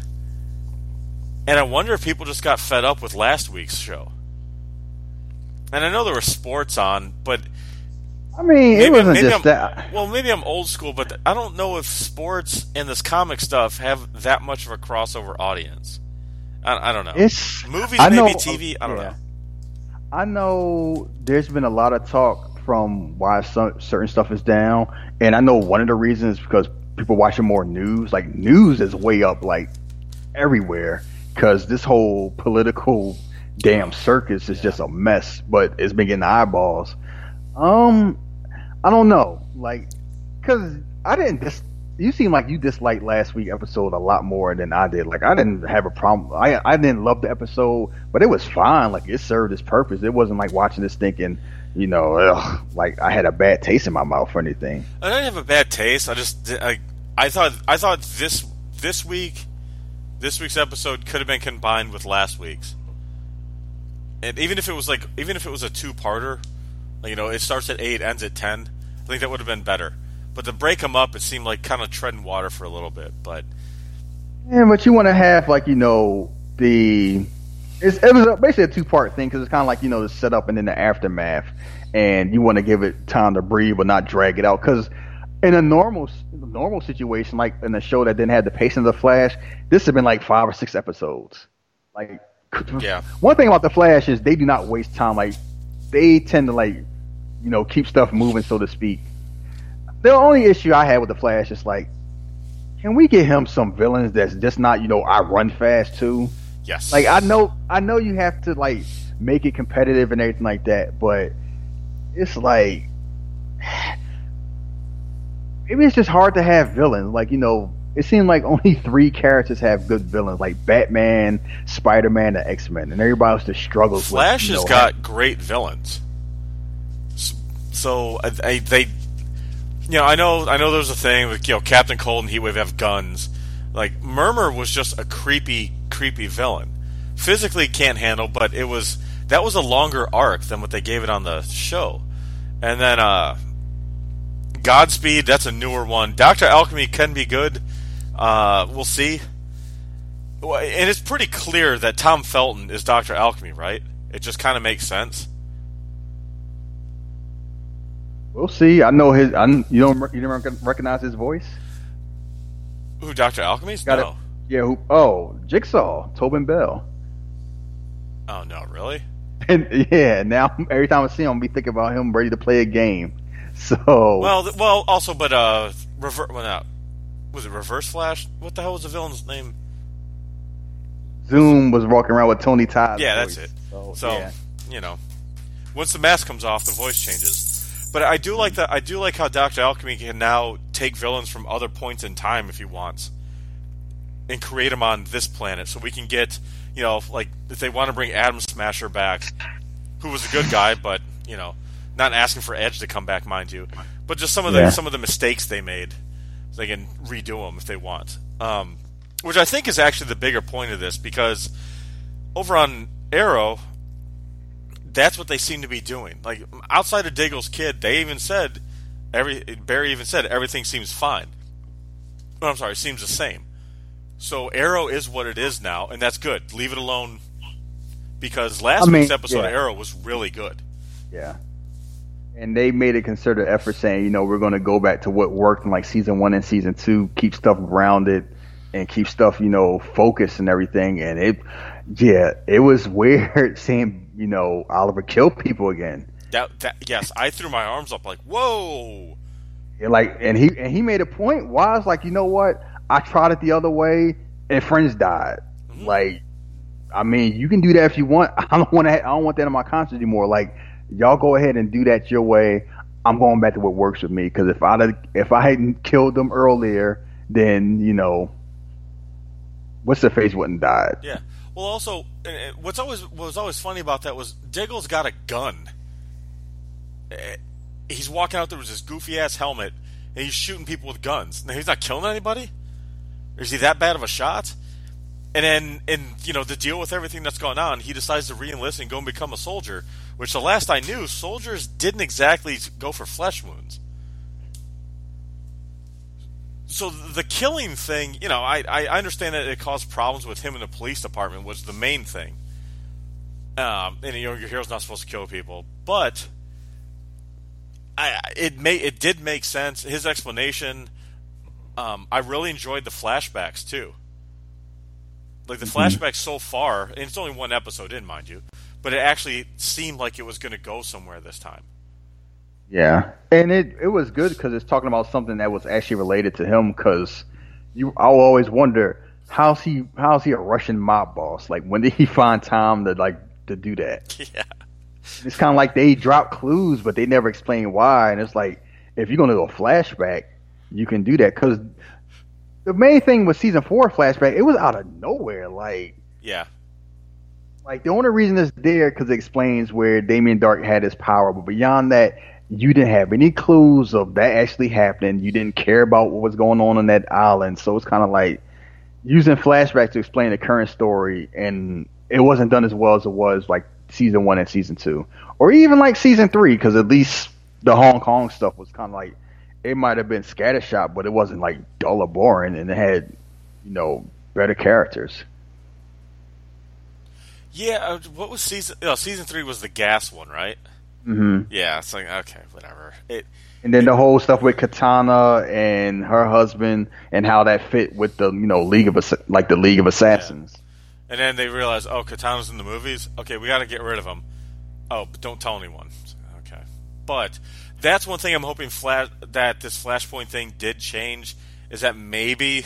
and I wonder if people just got fed up with last week's show. And I know there were sports on, but I mean, it wasn't just that. Well, maybe I'm old school, but I don't know if sports and this comic stuff have that much of a crossover audience. I don't know. It's movies, maybe TV. I don't know. I know there's been a lot of talk from why certain stuff is down, and I know one of the reasons is because people watching more news. Like news is way up, like everywhere, because this whole political damn circus is just a mess. But it's been getting eyeballs. I don't know, like, because I didn't you seem like you disliked last week's episode a lot more than I did. Like, I didn't have a problem. I didn't love the episode, but it was fine. Like, it served its purpose. It wasn't like watching this thinking, like I had a bad taste in my mouth or anything. I didn't have a bad taste. I thought this week's episode could have been combined with last week's, and even if it was a 2-parter, it starts at 8, ends at 10. I think that would have been better. But to break them up, it seemed like kind of treading water for a little bit. But but you want to have it was basically a 2-part thing, because it's kind of like the setup and then the aftermath, and you want to give it time to breathe but not drag it out. Because in a normal situation, like in a show that didn't have the patience of the Flash, this has been like 5 or 6 episodes. Like, one thing about the Flash is they do not waste time. Like, they tend to keep stuff moving, so to speak. The only issue I had with the Flash is like, can we get him some villains that's just not I run fast too? Yes. Like, I know you have to like make it competitive and everything like that, but it's like maybe it's just hard to have villains. Like, it seemed like only 3 characters have good villains, like Batman, Spider-Man, and X-Men, and everybody else just struggles. Flash has got great villains. So they. I know there's a thing with Captain Cold and Heatwave have guns. Like, Murmur was just a creepy villain. Physically can't handle, but that was a longer arc than what they gave it on the show. And then Godspeed, that's a newer one. Dr. Alchemy can be good. We'll see. And it's pretty clear that Tom Felton is Dr. Alchemy, right? It just kind of makes sense. We'll see. I know his. You don't recognize his voice? Who, Dr. Alchemy's? No. Yeah. Jigsaw, Tobin Bell. Oh no, really? And yeah, now every time I see him, I'll be thinking about him ready to play a game. So well, also, but was it Reverse Flash? What the hell was the villain's name? Zoom was walking around with Tony Todd. Yeah, that's it. So yeah. Once the mask comes off, the voice changes. But I do like that. I do like how Dr. Alchemy can now take villains from other points in time if he wants, and create them on this planet. So we can get, like if they want to bring Atom Smasher back, who was a good guy, but not asking for Edge to come back, mind you, but just some of the mistakes they made, so they can redo them if they want. Which I think is actually the bigger point of this, because over on Arrow, that's what they seem to be doing. Like, outside of Diggle's kid, Barry even said everything seems fine. Oh, I'm sorry, seems the same. So Arrow is what it is now, and that's good. Leave it alone, because last week's episode of Arrow was really good. Yeah. And they made a concerted effort saying, we're going to go back to what worked in like season 1 and season 2, keep stuff grounded and keep stuff, focused and everything. And it was weird seeing, Oliver kill people again. Yes, I threw my arms up like, whoa. Yeah, and he made a point. Why? It's like, you know what? I tried it the other way and friends died. Mm-hmm. Like, I mean, you can do that if you want. I don't want that in my conscience anymore. Like, y'all go ahead and do that your way. I'm going back to what works with me. Because if I hadn't killed them earlier, then what's their face wouldn't died. Yeah. Well, also, what was always funny about that was Diggle's got a gun. He's walking out there with his goofy ass helmet, and he's shooting people with guns. Now, he's not killing anybody. Or is he that bad of a shot? And then, to deal with everything that's going on, he decides to re-enlist and go and become a soldier. Which, the last I knew, soldiers didn't exactly go for flesh wounds. So the killing thing, I understand that it caused problems with him in the police department was the main thing. And your hero's not supposed to kill people, but it did make sense. His explanation, I really enjoyed the flashbacks too. Like the flashbacks so far, and it's only one episode in, mind you, but it actually seemed like it was going to go somewhere this time. Yeah, and it was good because it's talking about something that was actually related to him. Because I'll always wonder how's he a Russian mob boss? Like, when did he find time to do that? Yeah, it's kind of like they drop clues, but they never explain why. And it's like, if you're gonna do a flashback, you can do that. Because the main thing with season 4 flashback, it was out of nowhere. Like, yeah. Like, the only reason it's there because it explains where Damien Dark had his power, but beyond that, you didn't have any clues of that actually happening. You didn't care about what was going on that island. So it's kind of like using flashbacks to explain the current story, and it wasn't done as well as it was like season 1 and season 2, or even like season 3, because at least the Hong Kong stuff was kind of like, it might have been scattershot, but it wasn't like dull or boring, and it had better characters. Yeah, what was season 3 was the gas one, right? Mm-hmm. Yeah, it's like, okay, whatever. And then the whole stuff with Katana and her husband and how that fit with the League of Assassins. Yeah. And then they realize, Katana's in the movies. Okay, we got to get rid of him. Oh, but don't tell anyone. Okay, but that's one thing I'm hoping that this Flashpoint thing did change, is that maybe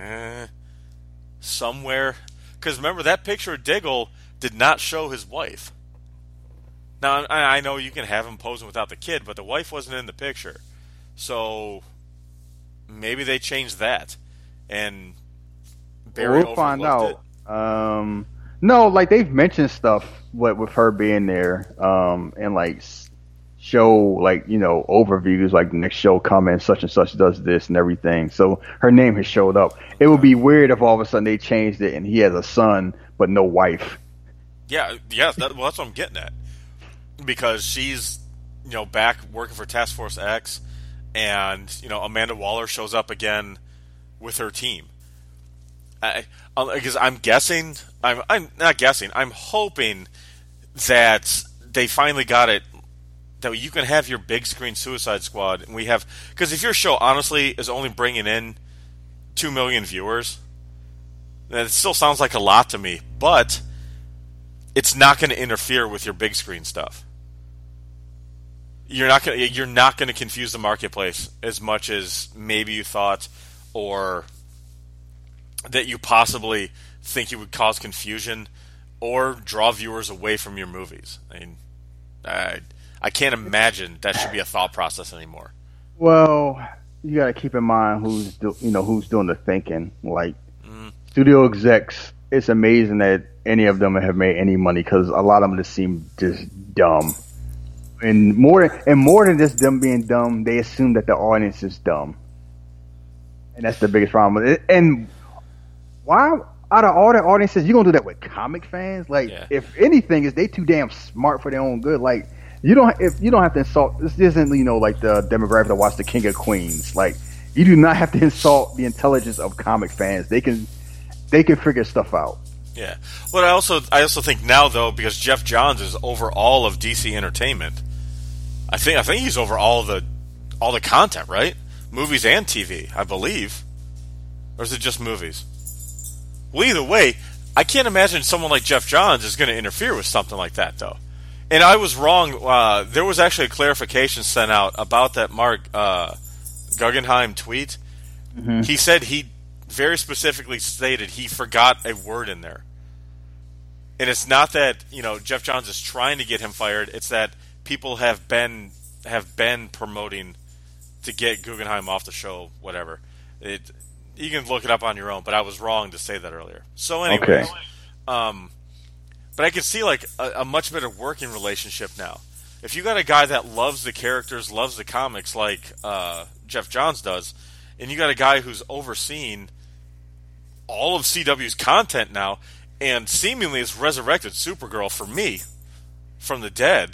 somewhere, because remember that picture of Diggle did not show his wife. Now, I know you can have him posing without the kid, but the wife wasn't in the picture. So maybe they changed that. And Barry we'll find out. No, like, they've mentioned stuff with her being there, and like show like overviews, like the next show coming, such and such does this and everything. So her name has showed up. It would be weird if all of a sudden they changed it and he has a son but no wife. Yeah, that's what I'm getting at. Because she's, back working for Task Force X, and Amanda Waller shows up again with her team. Because I'm guessing, I'm not guessing, I'm hoping that they finally got it, that you can have your big screen Suicide Squad, and we have, because if your show honestly is only bringing in 2 million viewers, then it still sounds like a lot to me, but it's not going to interfere with your big screen stuff. You're not going to confuse the marketplace as much as maybe you thought, or that you possibly think you would cause confusion or draw viewers away from your movies. I mean, I can't imagine that should be a thought process anymore. Well, you got to keep in mind who's doing the thinking. Like studio execs, it's amazing that any of them have made any money, because a lot of them just seem just dumb. And more than just them being dumb, they assume that the audience is dumb, and that's the biggest problem. And why, out of all the audiences, you gonna do that with comic fans? Like, if anything, is they too damn smart for their own good? Like, you don't have to insult. This isn't like the demographic that watch the King of Queens. Like, you do not have to insult the intelligence of comic fans. They can figure stuff out. Yeah. But I also think now, though, because Jeff Johns is over all of DC Entertainment, I think he's over all the content, right? Movies and TV, I believe. Or is it just movies? Well, either way, I can't imagine someone like Jeff Johns is going to interfere with something like that, though. And I was wrong. There was actually a clarification sent out about that Mark Guggenheim tweet. Mm-hmm. He said he very specifically stated he forgot a word in there. And it's not that, Jeff Johns is trying to get him fired. It's that people have been promoting to get Guggenheim off the show, whatever. You can look it up on your own, but I was wrong to say that earlier. So anyways, but I can see like a much better working relationship now. If you got a guy that loves the characters, loves the comics like Jeff Johns does, and you got a guy who's overseeing all of CW's content now, and seemingly has resurrected Supergirl for me from the dead,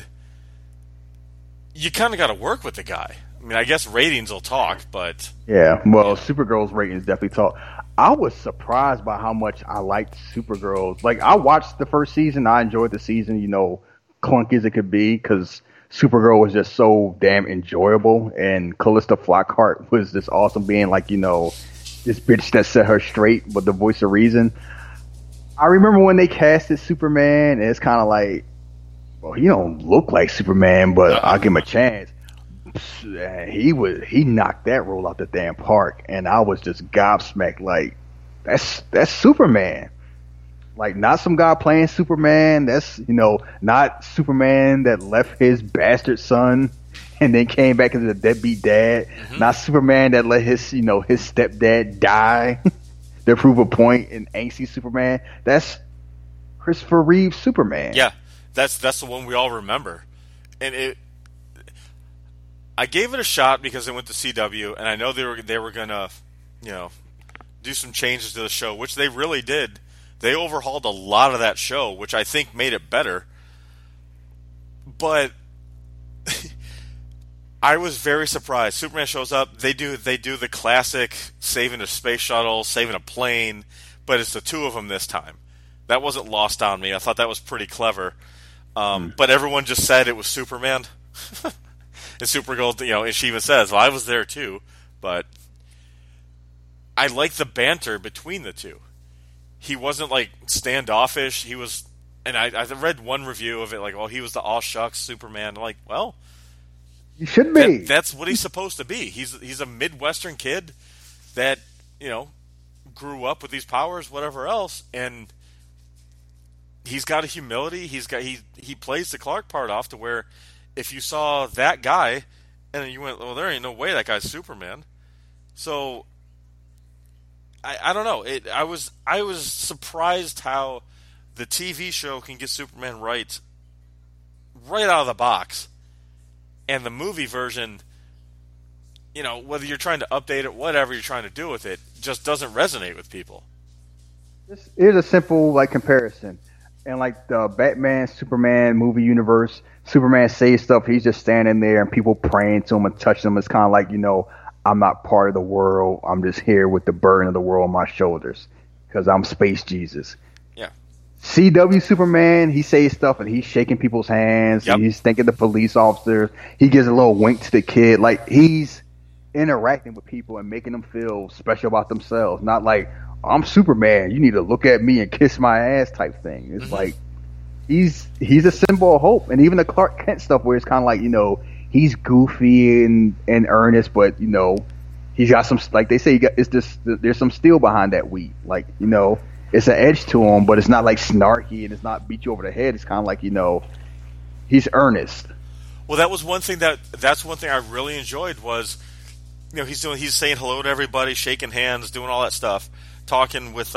you kind of got to work with the guy. I mean, I guess ratings will talk, but... Yeah, well, Supergirl's ratings definitely talk. I was surprised by how much I liked Supergirl. Like, I watched the first season. I enjoyed the season, clunky as it could be, because Supergirl was just so damn enjoyable, and Callista Flockhart was just awesome, being like, this bitch that set her straight with the voice of reason. I remember when they casted Superman, and it's kind of like, well, he don't look like Superman, but I'll give him a chance. He knocked that role out the damn park, and I was just gobsmacked. Like, that's Superman. Like, not some guy playing Superman. That's not Superman that left his bastard son and then came back as a deadbeat dad. Mm-hmm. Not Superman that let his his stepdad die to prove a point. In angsty Superman. That's Christopher Reeve's Superman. Yeah, that's the one we all remember, and I gave it a shot because it went to CW, and I know they were gonna, do some changes to the show, which they really did. They overhauled a lot of that show, which I think made it better. But I was very surprised. Superman shows up. They do the classic saving a space shuttle, saving a plane, but it's the two of them this time. That wasn't lost on me. I thought that was pretty clever. But everyone just said it was Superman. And Supergirl, and she even says, well, I was there too, but I like the banter between the two. He wasn't like standoffish. He was, and I read one review of it, like, well, he was the all shucks Superman. I'm like, well, he should be. That's what he's supposed to be. He's a Midwestern kid that grew up with these powers, whatever else, and he's got a humility. He plays the Clark part off to where, if you saw that guy, and then you went, well, there ain't no way that guy's Superman. So, I don't know. I was surprised how the TV show can get Superman right out of the box, and the movie version, whether you're trying to update it, whatever you're trying to do with it, just doesn't resonate with people. Here's a simple comparison. And like the Batman, Superman movie universe, Superman says stuff. He's just standing there, and people praying to him and touching him. It's kind of like, I'm not part of the world. I'm just here with the burden of the world on my shoulders because I'm Space Jesus. Yeah. CW Superman, he says stuff and he's shaking people's hands. Yep. And he's thanking the police officers. He gives a little wink to the kid. Like, he's interacting with people and making them feel special about themselves. Not like, I'm Superman, you need to look at me and kiss my ass type thing. It's like, he's a symbol of hope. And even the Clark Kent stuff where it's kind of like, he's goofy and earnest, but, he's got some, like they say, there's some steel behind that wheat. Like, it's an edge to him, but it's not like snarky and it's not beat you over the head. It's kind of like, he's earnest. Well, that was one thing that's one thing I really enjoyed was, he's saying hello to everybody, shaking hands, doing all that stuff, talking with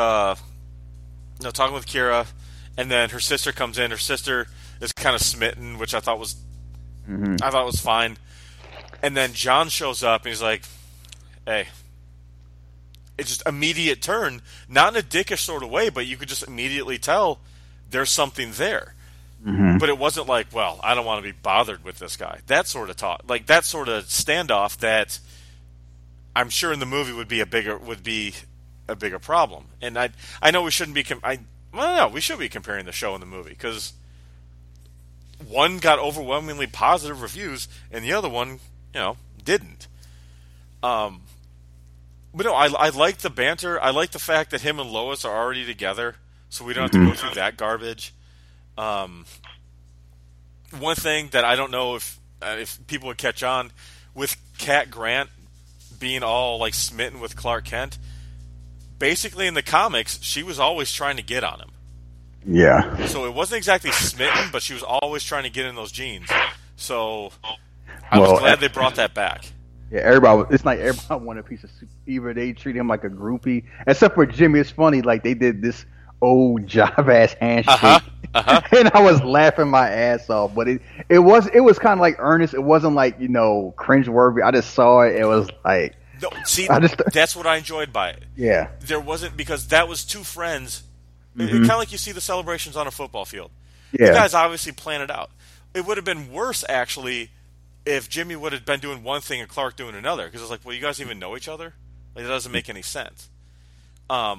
Kira, and then her sister comes in. Her sister is kind of smitten, which I thought was fine. And then John shows up and he's like, "Hey." It's just immediate turn, not in a dickish sort of way, but you could just immediately tell there's something there. Mm-hmm. But it wasn't like, well, I don't want to be bothered with this guy. That sort of talk, like that sort of standoff that I'm sure in the movie would be a bigger problem. And I know we shouldn't be we should be comparing the show and the movie because one got overwhelmingly positive reviews and the other one, didn't. But no, I like the banter. I like the fact that him and Lois are already together, so we don't have to go through that garbage. One thing that I don't know if people would catch on with Cat Grant being all like smitten with Clark Kent. Basically, in the comics, she was always trying to get on him. Yeah. So it wasn't exactly smitten, but she was always trying to get in those genes. So I was glad they brought that back. Yeah, it's like everybody wanted a piece of soup. Either they treat him like a groupie, except for Jimmy. It's funny, like they did this old jive-ass handshake, and I was laughing my ass off. But it was kind of like earnest. It wasn't like cringeworthy. I just saw it. It was like that's what I enjoyed by it. Yeah, there wasn't because that was two friends. Kind of like you see the celebrations on a football field. Yeah, the guys obviously planned it out. It would have been worse actually if Jimmy would have been doing one thing and Clark doing another, because it's like, well, you guys even know each other? Like, that doesn't make any sense. But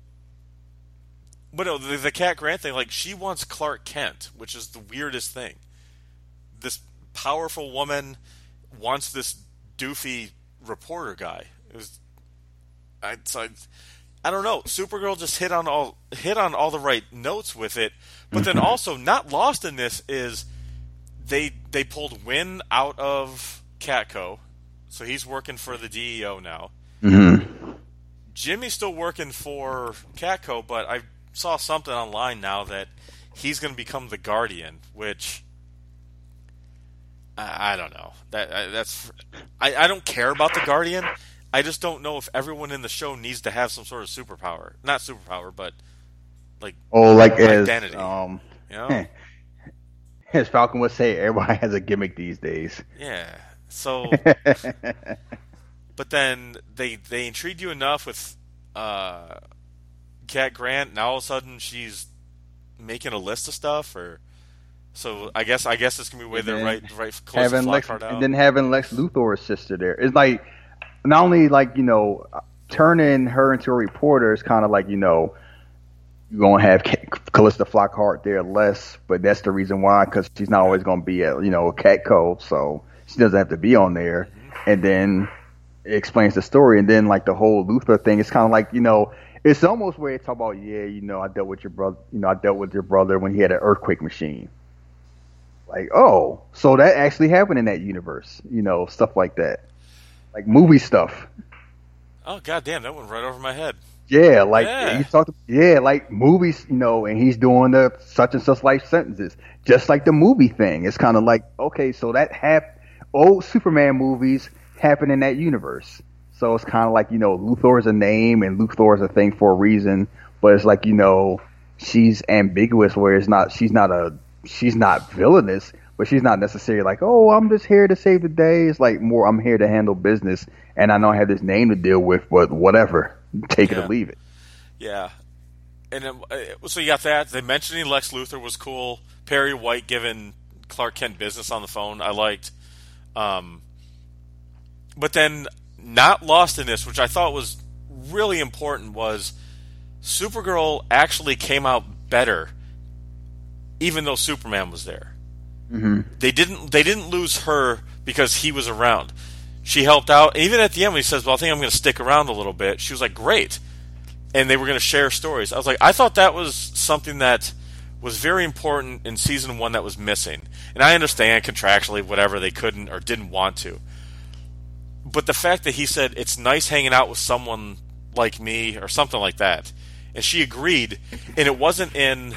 no, the Cat Grant thing, like, she wants Clark Kent, which is the weirdest thing. This powerful woman wants this doofy reporter guy. I don't know. Supergirl just hit on all the right notes with it, but then also not lost in this is they pulled Wynn out of Catco, so he's working for the DEO now. Mm-hmm. Jimmy's still working for Catco, but I saw something online now that he's going to become the Guardian, which I don't know. I don't care about the Guardian. I just don't know if everyone in the show needs to have some sort of superpower. Not superpower, but like identity. As Falcon would say, everybody has a gimmick these days. Yeah. So, but then they intrigued you enough with Cat Grant. Now all of a sudden she's making a list of stuff, so I guess it's gonna be where they're right close to Flockhart out. And then having Lex Luthor's sister there, it's like not only like turning her into a reporter is kind of like you're going to have Callista Flockhart there less, but that's the reason why, because she's not always going to be at, Catco, so she doesn't have to be on there. And then it explains the story. And then, like, the whole Luthor thing, it's kind of like, it's almost where they talk about, I dealt with your brother when he had an earthquake machine. Like, oh, so that actually happened in that universe, stuff like that. Like, movie stuff. Oh, goddamn, that went right over my head. Yeah, like movies, and he's doing the such and such life sentences, just like the movie thing. It's kind of like, okay, so that old Superman movies happen in that universe. So it's kind of like, Luthor is a name and Luthor is a thing for a reason, but it's like, she's ambiguous where she's not villainous, but she's not necessarily like, oh, I'm just here to save the day. It's like more, I'm here to handle business, and I know I have this name to deal with, but whatever. Take it or leave it. Yeah. so you got that. They mentioning Lex Luthor was cool. Perry White giving Clark Kent business on the phone, I liked. But then, not lost in this, which I thought was really important, was Supergirl actually came out better, even though Superman was there. Mm-hmm. They didn't lose her because he was around. She helped out. Even at the end when he says, well, I think I'm going to stick around a little bit, she was like, great. And they were going to share stories. I was like, I thought that was something that was very important in season 1 that was missing. And I understand contractually, whatever, they couldn't or didn't want to. But the fact that he said, it's nice hanging out with someone like me or something like that. And she agreed. And it wasn't in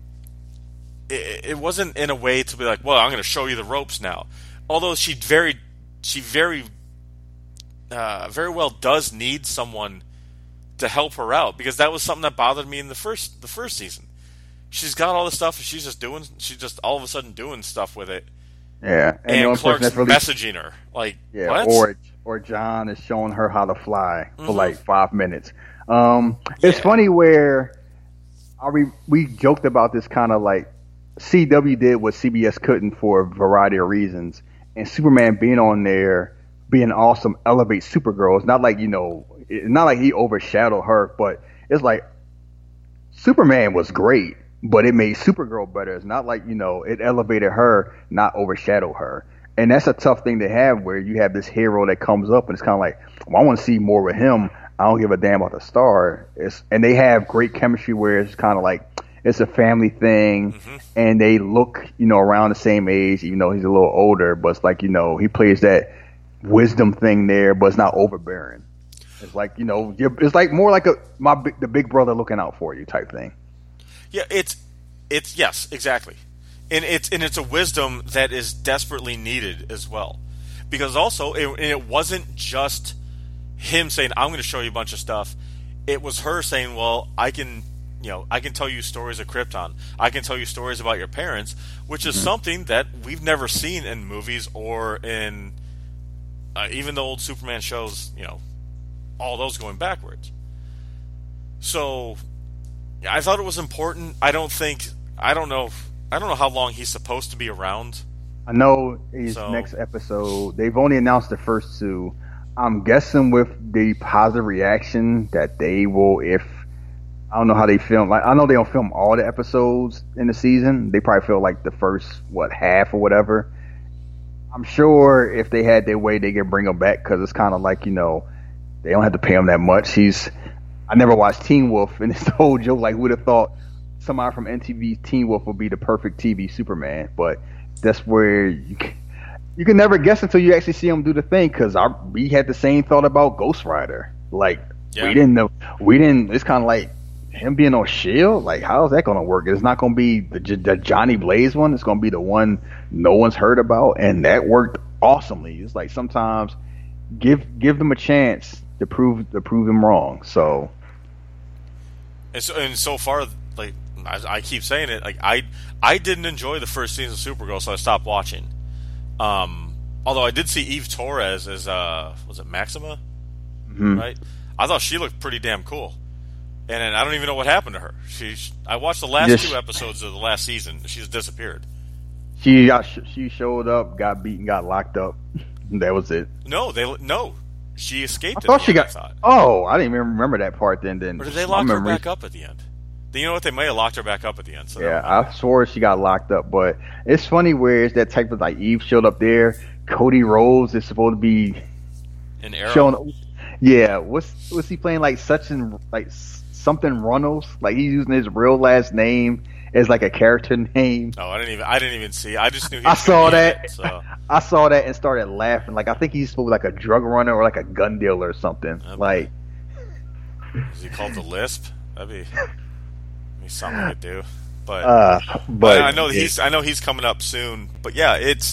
a way to be like, well, I'm going to show you the ropes now. Although she very well does need someone to help her out, because that was something that bothered me in the first season. She's got all this stuff, and she's just all of a sudden doing stuff with it. Yeah, and Clark's really messaging her like, yeah, what? or John is showing her how to fly for like 5 minutes. It's funny where we joked about this kind of like CW did what CBS couldn't for a variety of reasons, and Superman being on there, being awesome, elevates Supergirl. It's not like, it's not like he overshadowed her, but it's like Superman was great, but it made Supergirl better. It's not like, it elevated her, not overshadow her. And that's a tough thing to have, where you have this hero that comes up and it's kind of like, well, I want to see more with him. I don't give a damn about the star. And they have great chemistry where it's kind of like, it's a family thing, and they look, around the same age, even though he's a little older, but it's like, he plays that wisdom thing there, but it's not overbearing. It's like, it's like more like the big brother looking out for you type thing. Yeah, it's yes, exactly. And it's a wisdom that is desperately needed as well. Because also, it wasn't just him saying, I'm going to show you a bunch of stuff. It was her saying, well, I can tell you stories of Krypton. I can tell you stories about your parents, which is something that we've never seen in movies or in even the old Superman shows, all those going backwards. So I thought it was important. I don't know how long he's supposed to be around. I know his next episode, they've only announced the first 2. I'm guessing with the positive reaction that they will, I don't know how they film. Like, I know they don't film all the episodes in the season. They probably film like the first, half or whatever. I'm sure if they had their way, they could bring him back, because it's kind of like, they don't have to pay him that much. I never watched Teen Wolf, and it's the whole joke, like, who would have thought somebody from MTV's Teen Wolf would be the perfect TV Superman? But that's where you can never guess until you actually see him do the thing, because we had the same thought about Ghost Rider. Like, we didn't know. It's kind of like him being on S.H.I.E.L.D. Like, how is that going to work? It's not going to be the Johnny Blaze one. It's going to be the one no one's heard about, and that worked awesomely. It's like sometimes give them a chance to prove them wrong. So, and so far, like I keep saying it, like I didn't enjoy the first season of Supergirl, so I stopped watching. Although I did see Eve Torres as was it Maxima, right? I thought she looked pretty damn cool. And I don't even know what happened to her. I watched the last 2 episodes of the last season. She's disappeared. She showed up, got beaten, got locked up. That was it. No, she escaped. I thought. Oh, I didn't even remember that part. Then, or did they lock her back up at the end? You know what? They may have locked her back up at the end. So yeah, I swore she got locked up. But it's funny where it's that type of, like, Eve showed up there. Cody Rhodes is supposed to be an Arrow. Yeah, what's he playing, like something Runnels? Like, he's using his real last name as like a character name. Oh, I didn't even see. I just knew. I saw that. I saw that and started laughing. Like, I think he's supposed to be like a drug runner or like a gun dealer or something. Like, is he called the Lisp? That'd be something to do. But I know he's coming up soon. But yeah, it's.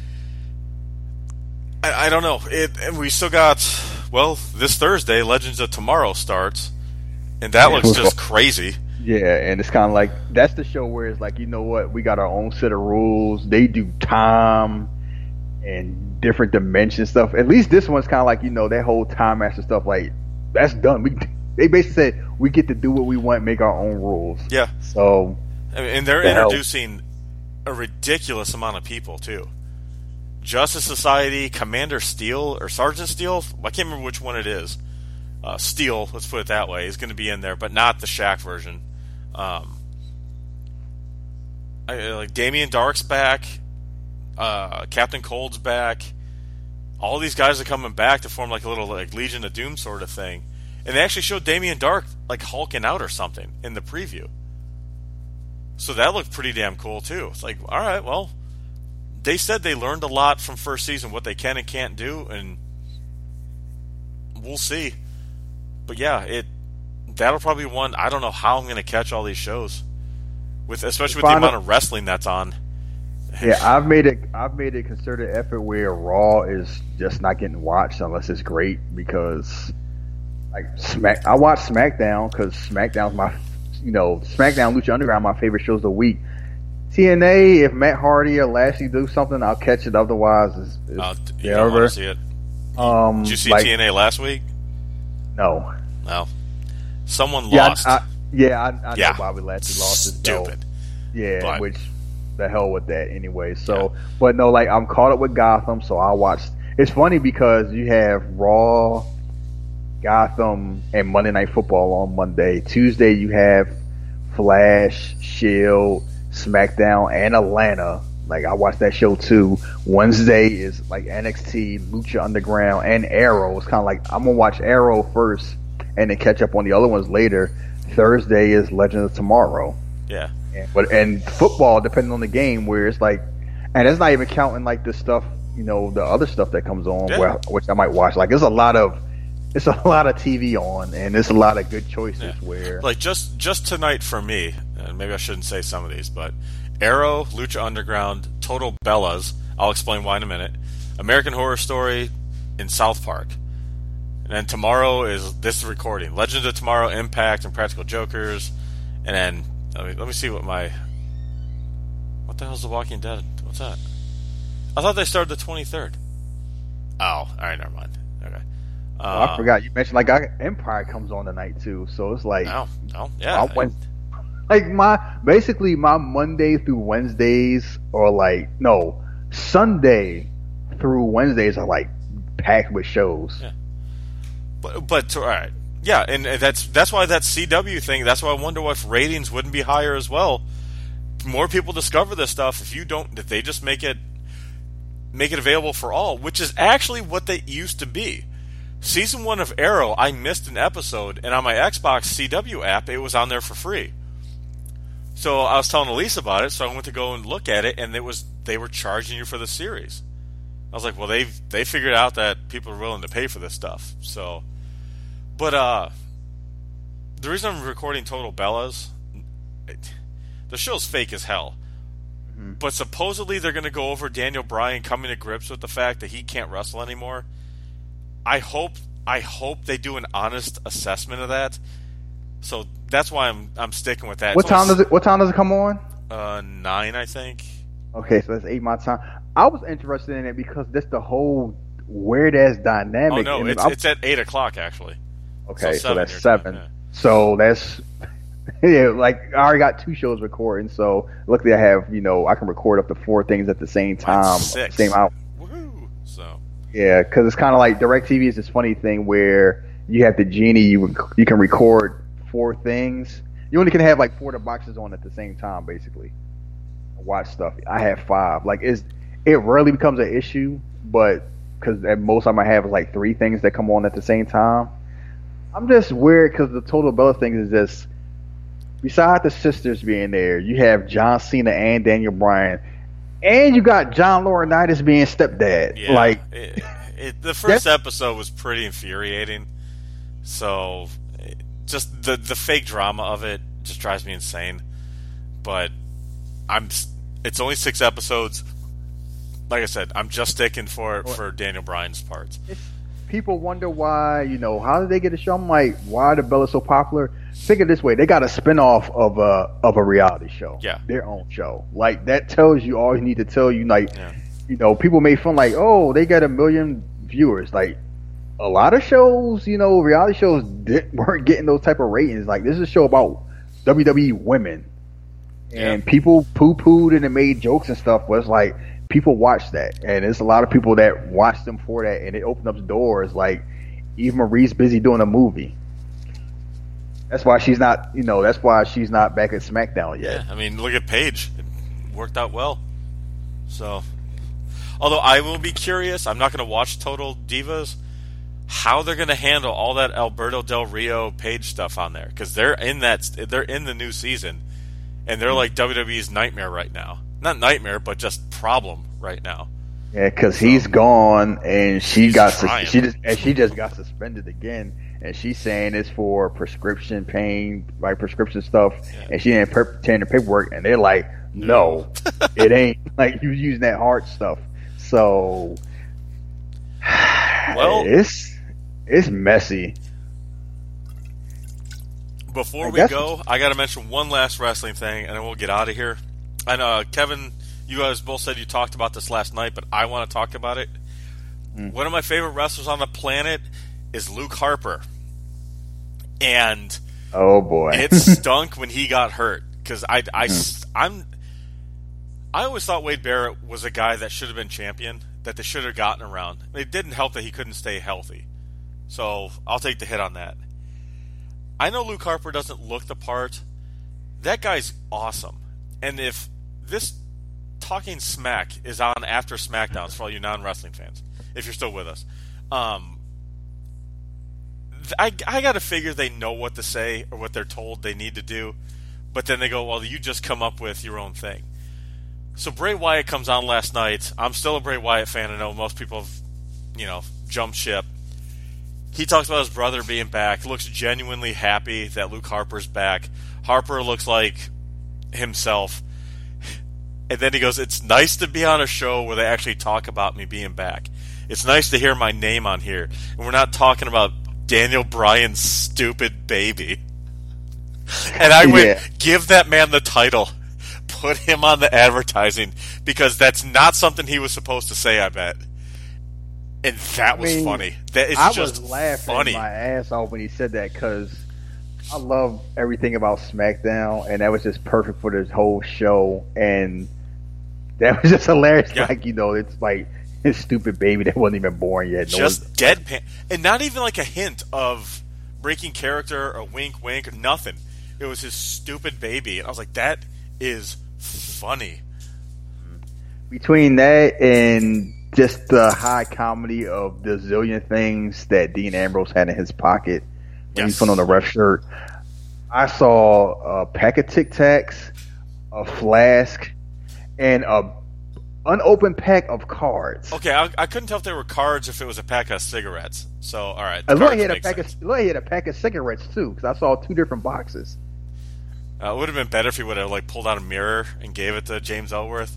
I don't know. And we still got, this Thursday, Legends of Tomorrow starts, and that looks just crazy. Yeah, and it's kind of like, that's the show where it's like, you know what, we got our own set of rules. They do time and different dimension stuff. At least this one's kind of like, that whole Time Master stuff, like, that's done. They basically said, we get to do what we want, make our own rules. Yeah. So, and they're introducing a ridiculous amount of people too. Justice Society, Commander Steel or Sergeant Steel, I can't remember which one it is. Steel, let's put it that way, is going to be in there, but not the Shaq version. Like Damien Dark's back, Captain Cold's back. All these guys are coming back to form like a little like Legion of Doom sort of thing, and they actually showed Damien Dark like hulking out or something in the preview. So that looked pretty damn cool too. It's like, all right, well, they said they learned a lot from first season, what they can and can't do, and we'll see. But yeah, that'll probably be one. I don't know how I'm going to catch all these shows, especially with the amount of wrestling that's on. Yeah, I've made a concerted effort where Raw is just not getting watched unless it's great, because like I watch SmackDown because SmackDown's my, SmackDown, Lucha Underground, my favorite shows of the week. TNA, if Matt Hardy or Lashley do something, I'll catch it. Otherwise, you don't want to see it. Did you see TNA last week? No. No. Someone lost. I know Bobby Lashley lost his belt. Stupid. Yeah, which the hell with that anyway. So, but no, like I'm caught up with Gotham, so I'll watch. It's funny because you have Raw, Gotham, and Monday Night Football on Monday. Tuesday you have Flash, Shield, SmackDown, and Atlanta. Like I watch that show too. Wednesday is like NXT, Lucha Underground, and Arrow. It's kind of like I'm gonna watch Arrow first and then catch up on the other ones later. Thursday is Legend of Tomorrow. Yeah. And football, depending on the game, where it's like, and it's not even counting like the stuff, the other stuff that comes on, which I might watch. Like, it's a lot of TV on, and there's a lot of good choices. Where like just tonight for me, and maybe I shouldn't say some of these, but Arrow, Lucha Underground, Total Bellas. I'll explain why in a minute. American Horror Story, in South Park, and then tomorrow is this recording. Legend of Tomorrow, Impact, and Practical Jokers, and then. Let me see what the hell's The Walking Dead? What's that? I thought they started the 23rd. Oh, all right, never mind. Okay. I forgot you mentioned Empire comes on tonight too, so it's like, yeah. My Monday through Wednesdays Sunday through Wednesdays are like packed with shows. Yeah. But all right. Yeah, and that's why that CW thing. That's why I wonder if ratings wouldn't be higher as well. More people discover this stuff if they just make it available for all, which is actually what they used to be. Season 1 of Arrow, I missed an episode, and on my Xbox CW app, it was on there for free. So I was telling Elise about it, so I went to go and look at it, and they were charging you for the series. I was like, well, they figured out that people are willing to pay for this stuff, so. But the reason I'm recording Total Bellas, the show's fake as hell. Mm-hmm. But supposedly they're going to go over Daniel Bryan coming to grips with the fact that he can't wrestle anymore. I hope they do an honest assessment of that. So that's why I'm sticking with that. What time does it come on? 9, I think. Okay, so that's 8 my time. I was interested in it because that's the whole weird ass dynamic. Oh no, it's at 8 o'clock actually. Okay, so that's 7. Yeah. So that's like I already got 2 shows recording. So luckily I have I can record up to 4 things at the same time, same hour. Woohoo! So yeah, because it's kind of like DirecTV is this funny thing where you have the genie, you can record 4 things. You only can have like 4 of the boxes on at the same time, basically. Watch stuff. I have 5. Like it rarely becomes an issue, but because at most I might have is like 3 things that come on at the same time. I'm just weird because the Total Bella thing is just, besides the sisters being there, you have John Cena and Daniel Bryan, and you got John Laurinaitis being stepdad. Yeah, the first episode was pretty infuriating. So, just the fake drama of it just drives me insane. But it's only 6 episodes. Like I said, I'm just sticking for Daniel Bryan's parts. People wonder why, how did they get a show? I'm like, why are the Bellas so popular? Think of it this way: they got a spinoff of a reality show, their own show. Like that tells you all you need to tell you. Like, people made fun, like, oh, they got 1 million viewers. Like, a lot of shows, reality shows weren't getting those type of ratings. Like, this is a show about WWE women, and people poo-pooed and made jokes and stuff. But it's like people watch that, and there's a lot of people that watch them for that, and it opened up doors. Like, Eva Marie's busy doing a movie. That's why she's not, that's why she's not back at SmackDown yet. Yeah, I mean, look at Paige. It worked out well. So, although I will be curious, I'm not going to watch Total Divas, how they're going to handle all that Alberto Del Rio Paige stuff on there, because they're in the new season, and they're like WWE's nightmare right now. Not nightmare, but just problem right now. Yeah, because he's gone, and she just got suspended again. And she's saying it's for prescription pain, like prescription stuff, and she didn't obtain the paperwork, and they're like, no, it ain't. Like, you using that hard stuff. So, well, it's messy. Before we go, I got to mention one last wrestling thing, and then we'll get out of here. I know, Kevin, you guys both said you talked about this last night, but I want to talk about it. One of my favorite wrestlers on the planet is Luke Harper, and oh boy, it stunk when he got hurt, because I always thought Wade Barrett was a guy that should have been champion, that they should have gotten around. It didn't help that he couldn't stay healthy, so I'll take the hit on that. I know Luke Harper doesn't look the part. That guy's awesome, and if this Talking Smack is on after SmackDowns for all you non-wrestling fans, if you're still with us, I got to figure they know what to say or what they're told they need to do, but then they go, well, you just come up with your own thing. So Bray Wyatt comes on last night. I'm still a Bray Wyatt fan. I know most people have, jumped ship. He talks about his brother being back. Looks genuinely happy that Luke Harper's back. Harper looks like himself. And then he goes, it's nice to be on a show where they actually talk about me being back. It's nice to hear my name on here. And we're not talking about Daniel Bryan's stupid baby. And I went, give that man the title. Put him on the advertising, because that's not something he was supposed to say, I bet. And that was funny. That is just was laughing funny. My ass off when he said that, because I love everything about SmackDown, and that was just perfect for this whole show. And that was just hilarious. Yeah. Like, it's like his stupid baby that wasn't even born yet. Just deadpan. And not even like a hint of breaking character or wink, or nothing. It was his stupid baby. And I was like, that is funny. Between that and just the high comedy of the zillion things that Dean Ambrose had in his pocket when he put on the ref shirt, I saw a pack of Tic Tacs, a flask, and a unopened pack of cards. Okay, I couldn't tell if they were cards or if it was a pack of cigarettes. So, all right. Look, he had a pack of cigarettes too, because I saw 2 different boxes. It would have been better if he would have pulled out a mirror and gave it to James Ellsworth.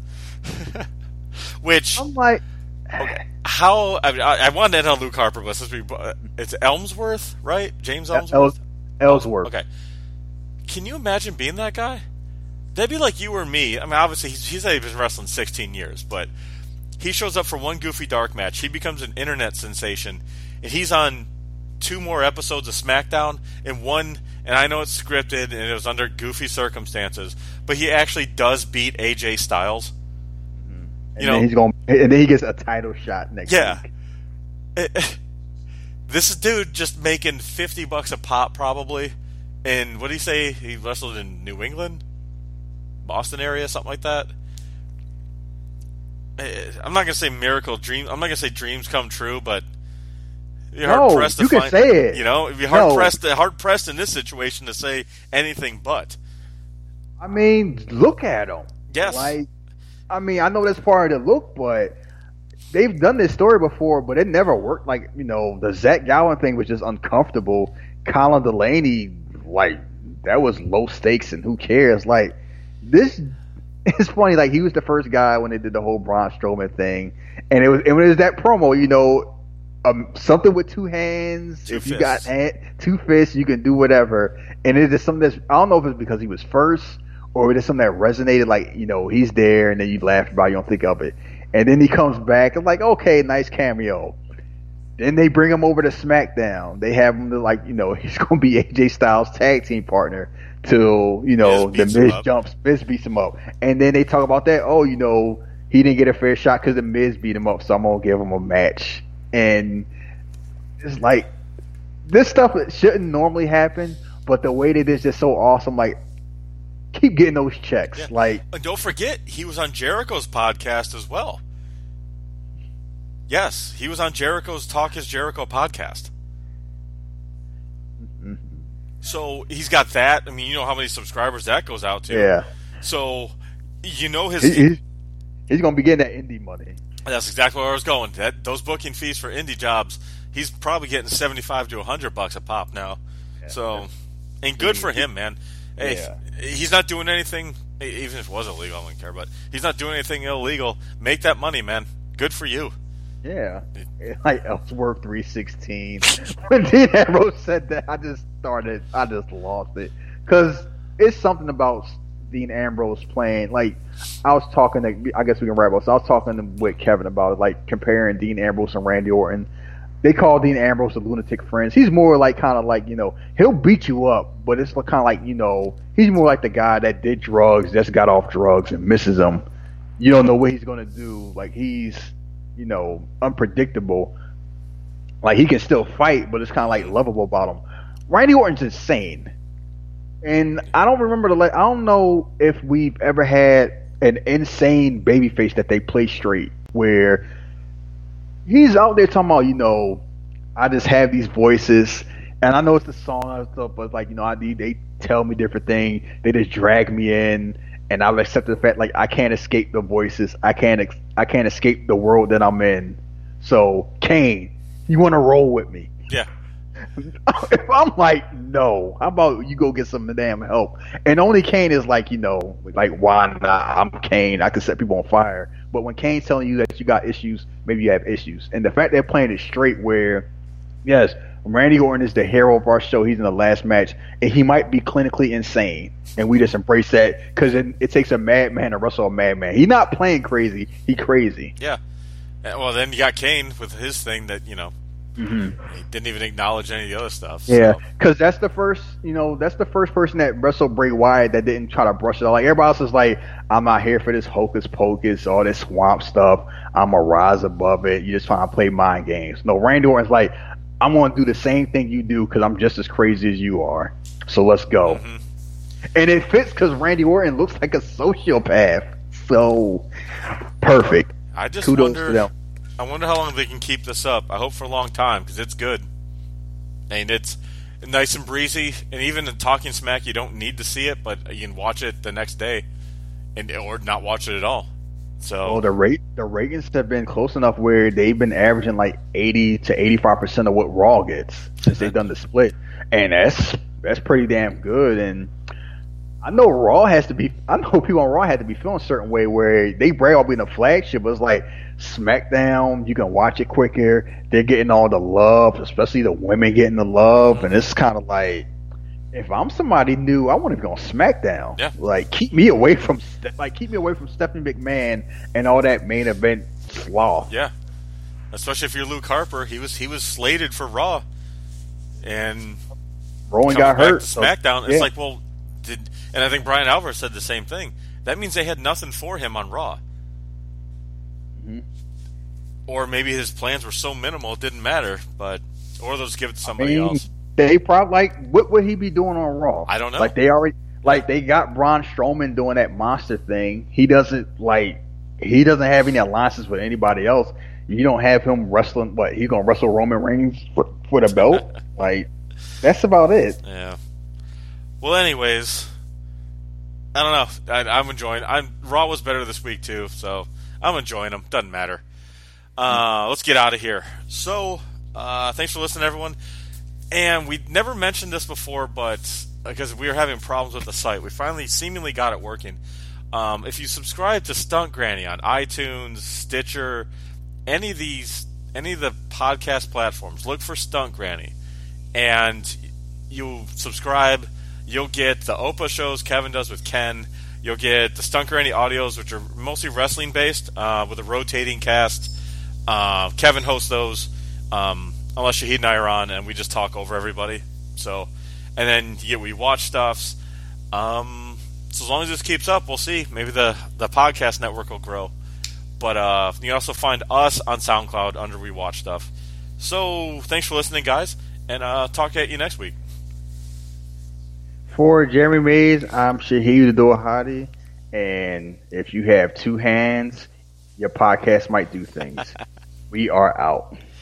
Which I'm like, okay, how I wanted to end on Luke Harper, but since it's Elmsworth, right? James Ellsworth. Ellsworth. Okay. Can you imagine being that guy? That'd be like you or me. I mean, obviously he's been wrestling 16 years, but he shows up for one Goofy Dark match. He becomes an internet sensation, and he's on 2 more episodes of SmackDown, and I know it's scripted and it was under goofy circumstances, but he actually does beat AJ Styles. And then he gets a title shot next week. This is dude just making $50 a pop probably. And what did he say? He wrestled in New England, Boston area, something like that. I'm not gonna say miracle dream. I'm not gonna say dreams come true, but you're hard pressed to can say it. It'd be hard pressed in this situation to say anything but. I mean, look at him. Yes. I know that's part of the look, but they've done this story before, but it never worked. Like, the Zach Gowen thing was just uncomfortable. Colin Delaney, that was low stakes, and who cares? This is funny. He was the first guy when they did the whole Braun Strowman thing, and it was that promo. Something with 2 hands. If you got 2 fists, you can do whatever. And it's just something that's, I don't know if it's because he was first or it's something that resonated. He's there, and then you laugh about it, you don't think of it, and then he comes back. I'm like, okay, nice cameo. Then they bring him over to SmackDown. They have him to he's going to be AJ Styles' tag team partner till the Miz beats him up, and then they talk about that. Oh, he didn't get a fair shot because the Miz beat him up, so I'm gonna give him a match. And it's like this stuff shouldn't normally happen, but the way that it's just so awesome. Like, keep getting those checks. Yeah. Like, and don't forget, he was on Jericho's podcast as well. Yes, he was on Jericho's Talk Is Jericho podcast. Mm-hmm. So he's got that. I mean, you know how many subscribers that goes out to. Yeah. So he's going to be getting that indie money. That's exactly where I was going. Those booking fees for indie jobs, he's probably getting $75 to $100 a pop now. Yeah. So, and good for him, man. Hey, he's not doing anything. Even if it was illegal, I wouldn't care. But he's not doing anything illegal. Make that money, man. Good for you. Yeah, like Ellsworth 316. When Dean Ambrose said that, I just lost it, because it's something about Dean Ambrose playing. Like, I was talking I guess we can wrap up. So I was talking with Kevin about it, like comparing Dean Ambrose and Randy Orton. They call Dean Ambrose the lunatic friends. He's more like kind of like he'll beat you up, but it's kind of like he's more like the guy that did drugs, just got off drugs and misses them. You don't know what he's gonna do. Like, he's unpredictable. Like, he can still fight, but it's kind of like lovable about him. Randy Orton's insane, and I don't know if we've ever had an insane babyface that they play straight, where he's out there talking about, I just have these voices, and I know it's the song and stuff, but it's like, they tell me different things, they just drag me in, and I've accepted the fact, like, I can't escape the voices, I can't escape the world that I'm in. So, Kane, you want to roll with me? Yeah. If I'm like, no, how about you go get some damn help? And only Kane is like, like, why not? I'm Kane, I can set people on fire. But when Kane's telling you that you got issues, maybe you have issues. And the fact they're playing it straight, where, yes, Randy Orton is the hero of our show. He's in the last match, and he might be clinically insane, and we just embrace that, because it takes a madman to wrestle a madman. He's not playing crazy; he's crazy. Yeah. Well, then you got Kane with his thing that he didn't even acknowledge any of the other stuff. So. Yeah, because that's the first person that wrestled Bray Wyatt that didn't try to brush it off. Like, everybody else is like, I'm not here for this hocus pocus, all this swamp stuff. I'm gonna rise above it. You just trying to play mind games. No, Randy Orton's like, I'm going to do the same thing you do because I'm just as crazy as you are. So let's go. Mm-hmm. And it fits because Randy Orton looks like a sociopath. So perfect. I just wonder how long they can keep this up. I hope for a long time, because it's good. And it's nice and breezy. And even in Talking Smack, you don't need to see it, but you can watch it the next day or not watch it at all. So the ratings have been close enough where they've been averaging like 80 to 85% of what Raw gets since they've done the split, and that's pretty damn good. And I know people on Raw had to be feeling a certain way where they brag about being a flagship, but it's like SmackDown, you can watch it quicker. They're getting all the love, especially the women getting the love, and it's kind of like, if I'm somebody new, I want to be on SmackDown. Yeah. Like, keep me away from Stephanie McMahon and all that main event sloth. Yeah. Especially if you're Luke Harper, he was slated for Raw, and Rowan got hurt. To SmackDown, it's like, well, and I think Brian Alvarez said the same thing. That means they had nothing for him on Raw. Mm-hmm. Or maybe his plans were so minimal it didn't matter, or they'll just give it to somebody else. They probably what would he be doing on Raw? I don't know. Like, they got Braun Strowman doing that monster thing. He doesn't have any alliances with anybody else. You don't have him wrestling. What, he's gonna wrestle Roman Reigns for the belt? Like, that's about it. Yeah. Well, anyways, I don't know. I'm enjoying. Raw was better this week too, so I'm enjoying them. Doesn't matter. Let's get out of here. So, thanks for listening, everyone. And we never mentioned this before, but because we were having problems with the site, we finally seemingly got it working. If you subscribe to Stunt Granny on iTunes, Stitcher, any of the podcast platforms, look for Stunt Granny, and you subscribe. You'll get the Opa shows Kevin does with Ken. You'll get the Stunt Granny audios, which are mostly wrestling based, with a rotating cast. Kevin hosts those. unless Shahid and I are on and we just talk over everybody. So, and then we watch stuffs. So as long as this keeps up, we'll see. Maybe the podcast network will grow. But you can also find us on SoundCloud under We Watch Stuff. So thanks for listening, guys, and talk at you next week. For Jeremy Mays, I'm Shahid Abdul-Hadi, and if you have two hands, your podcast might do things. We are out.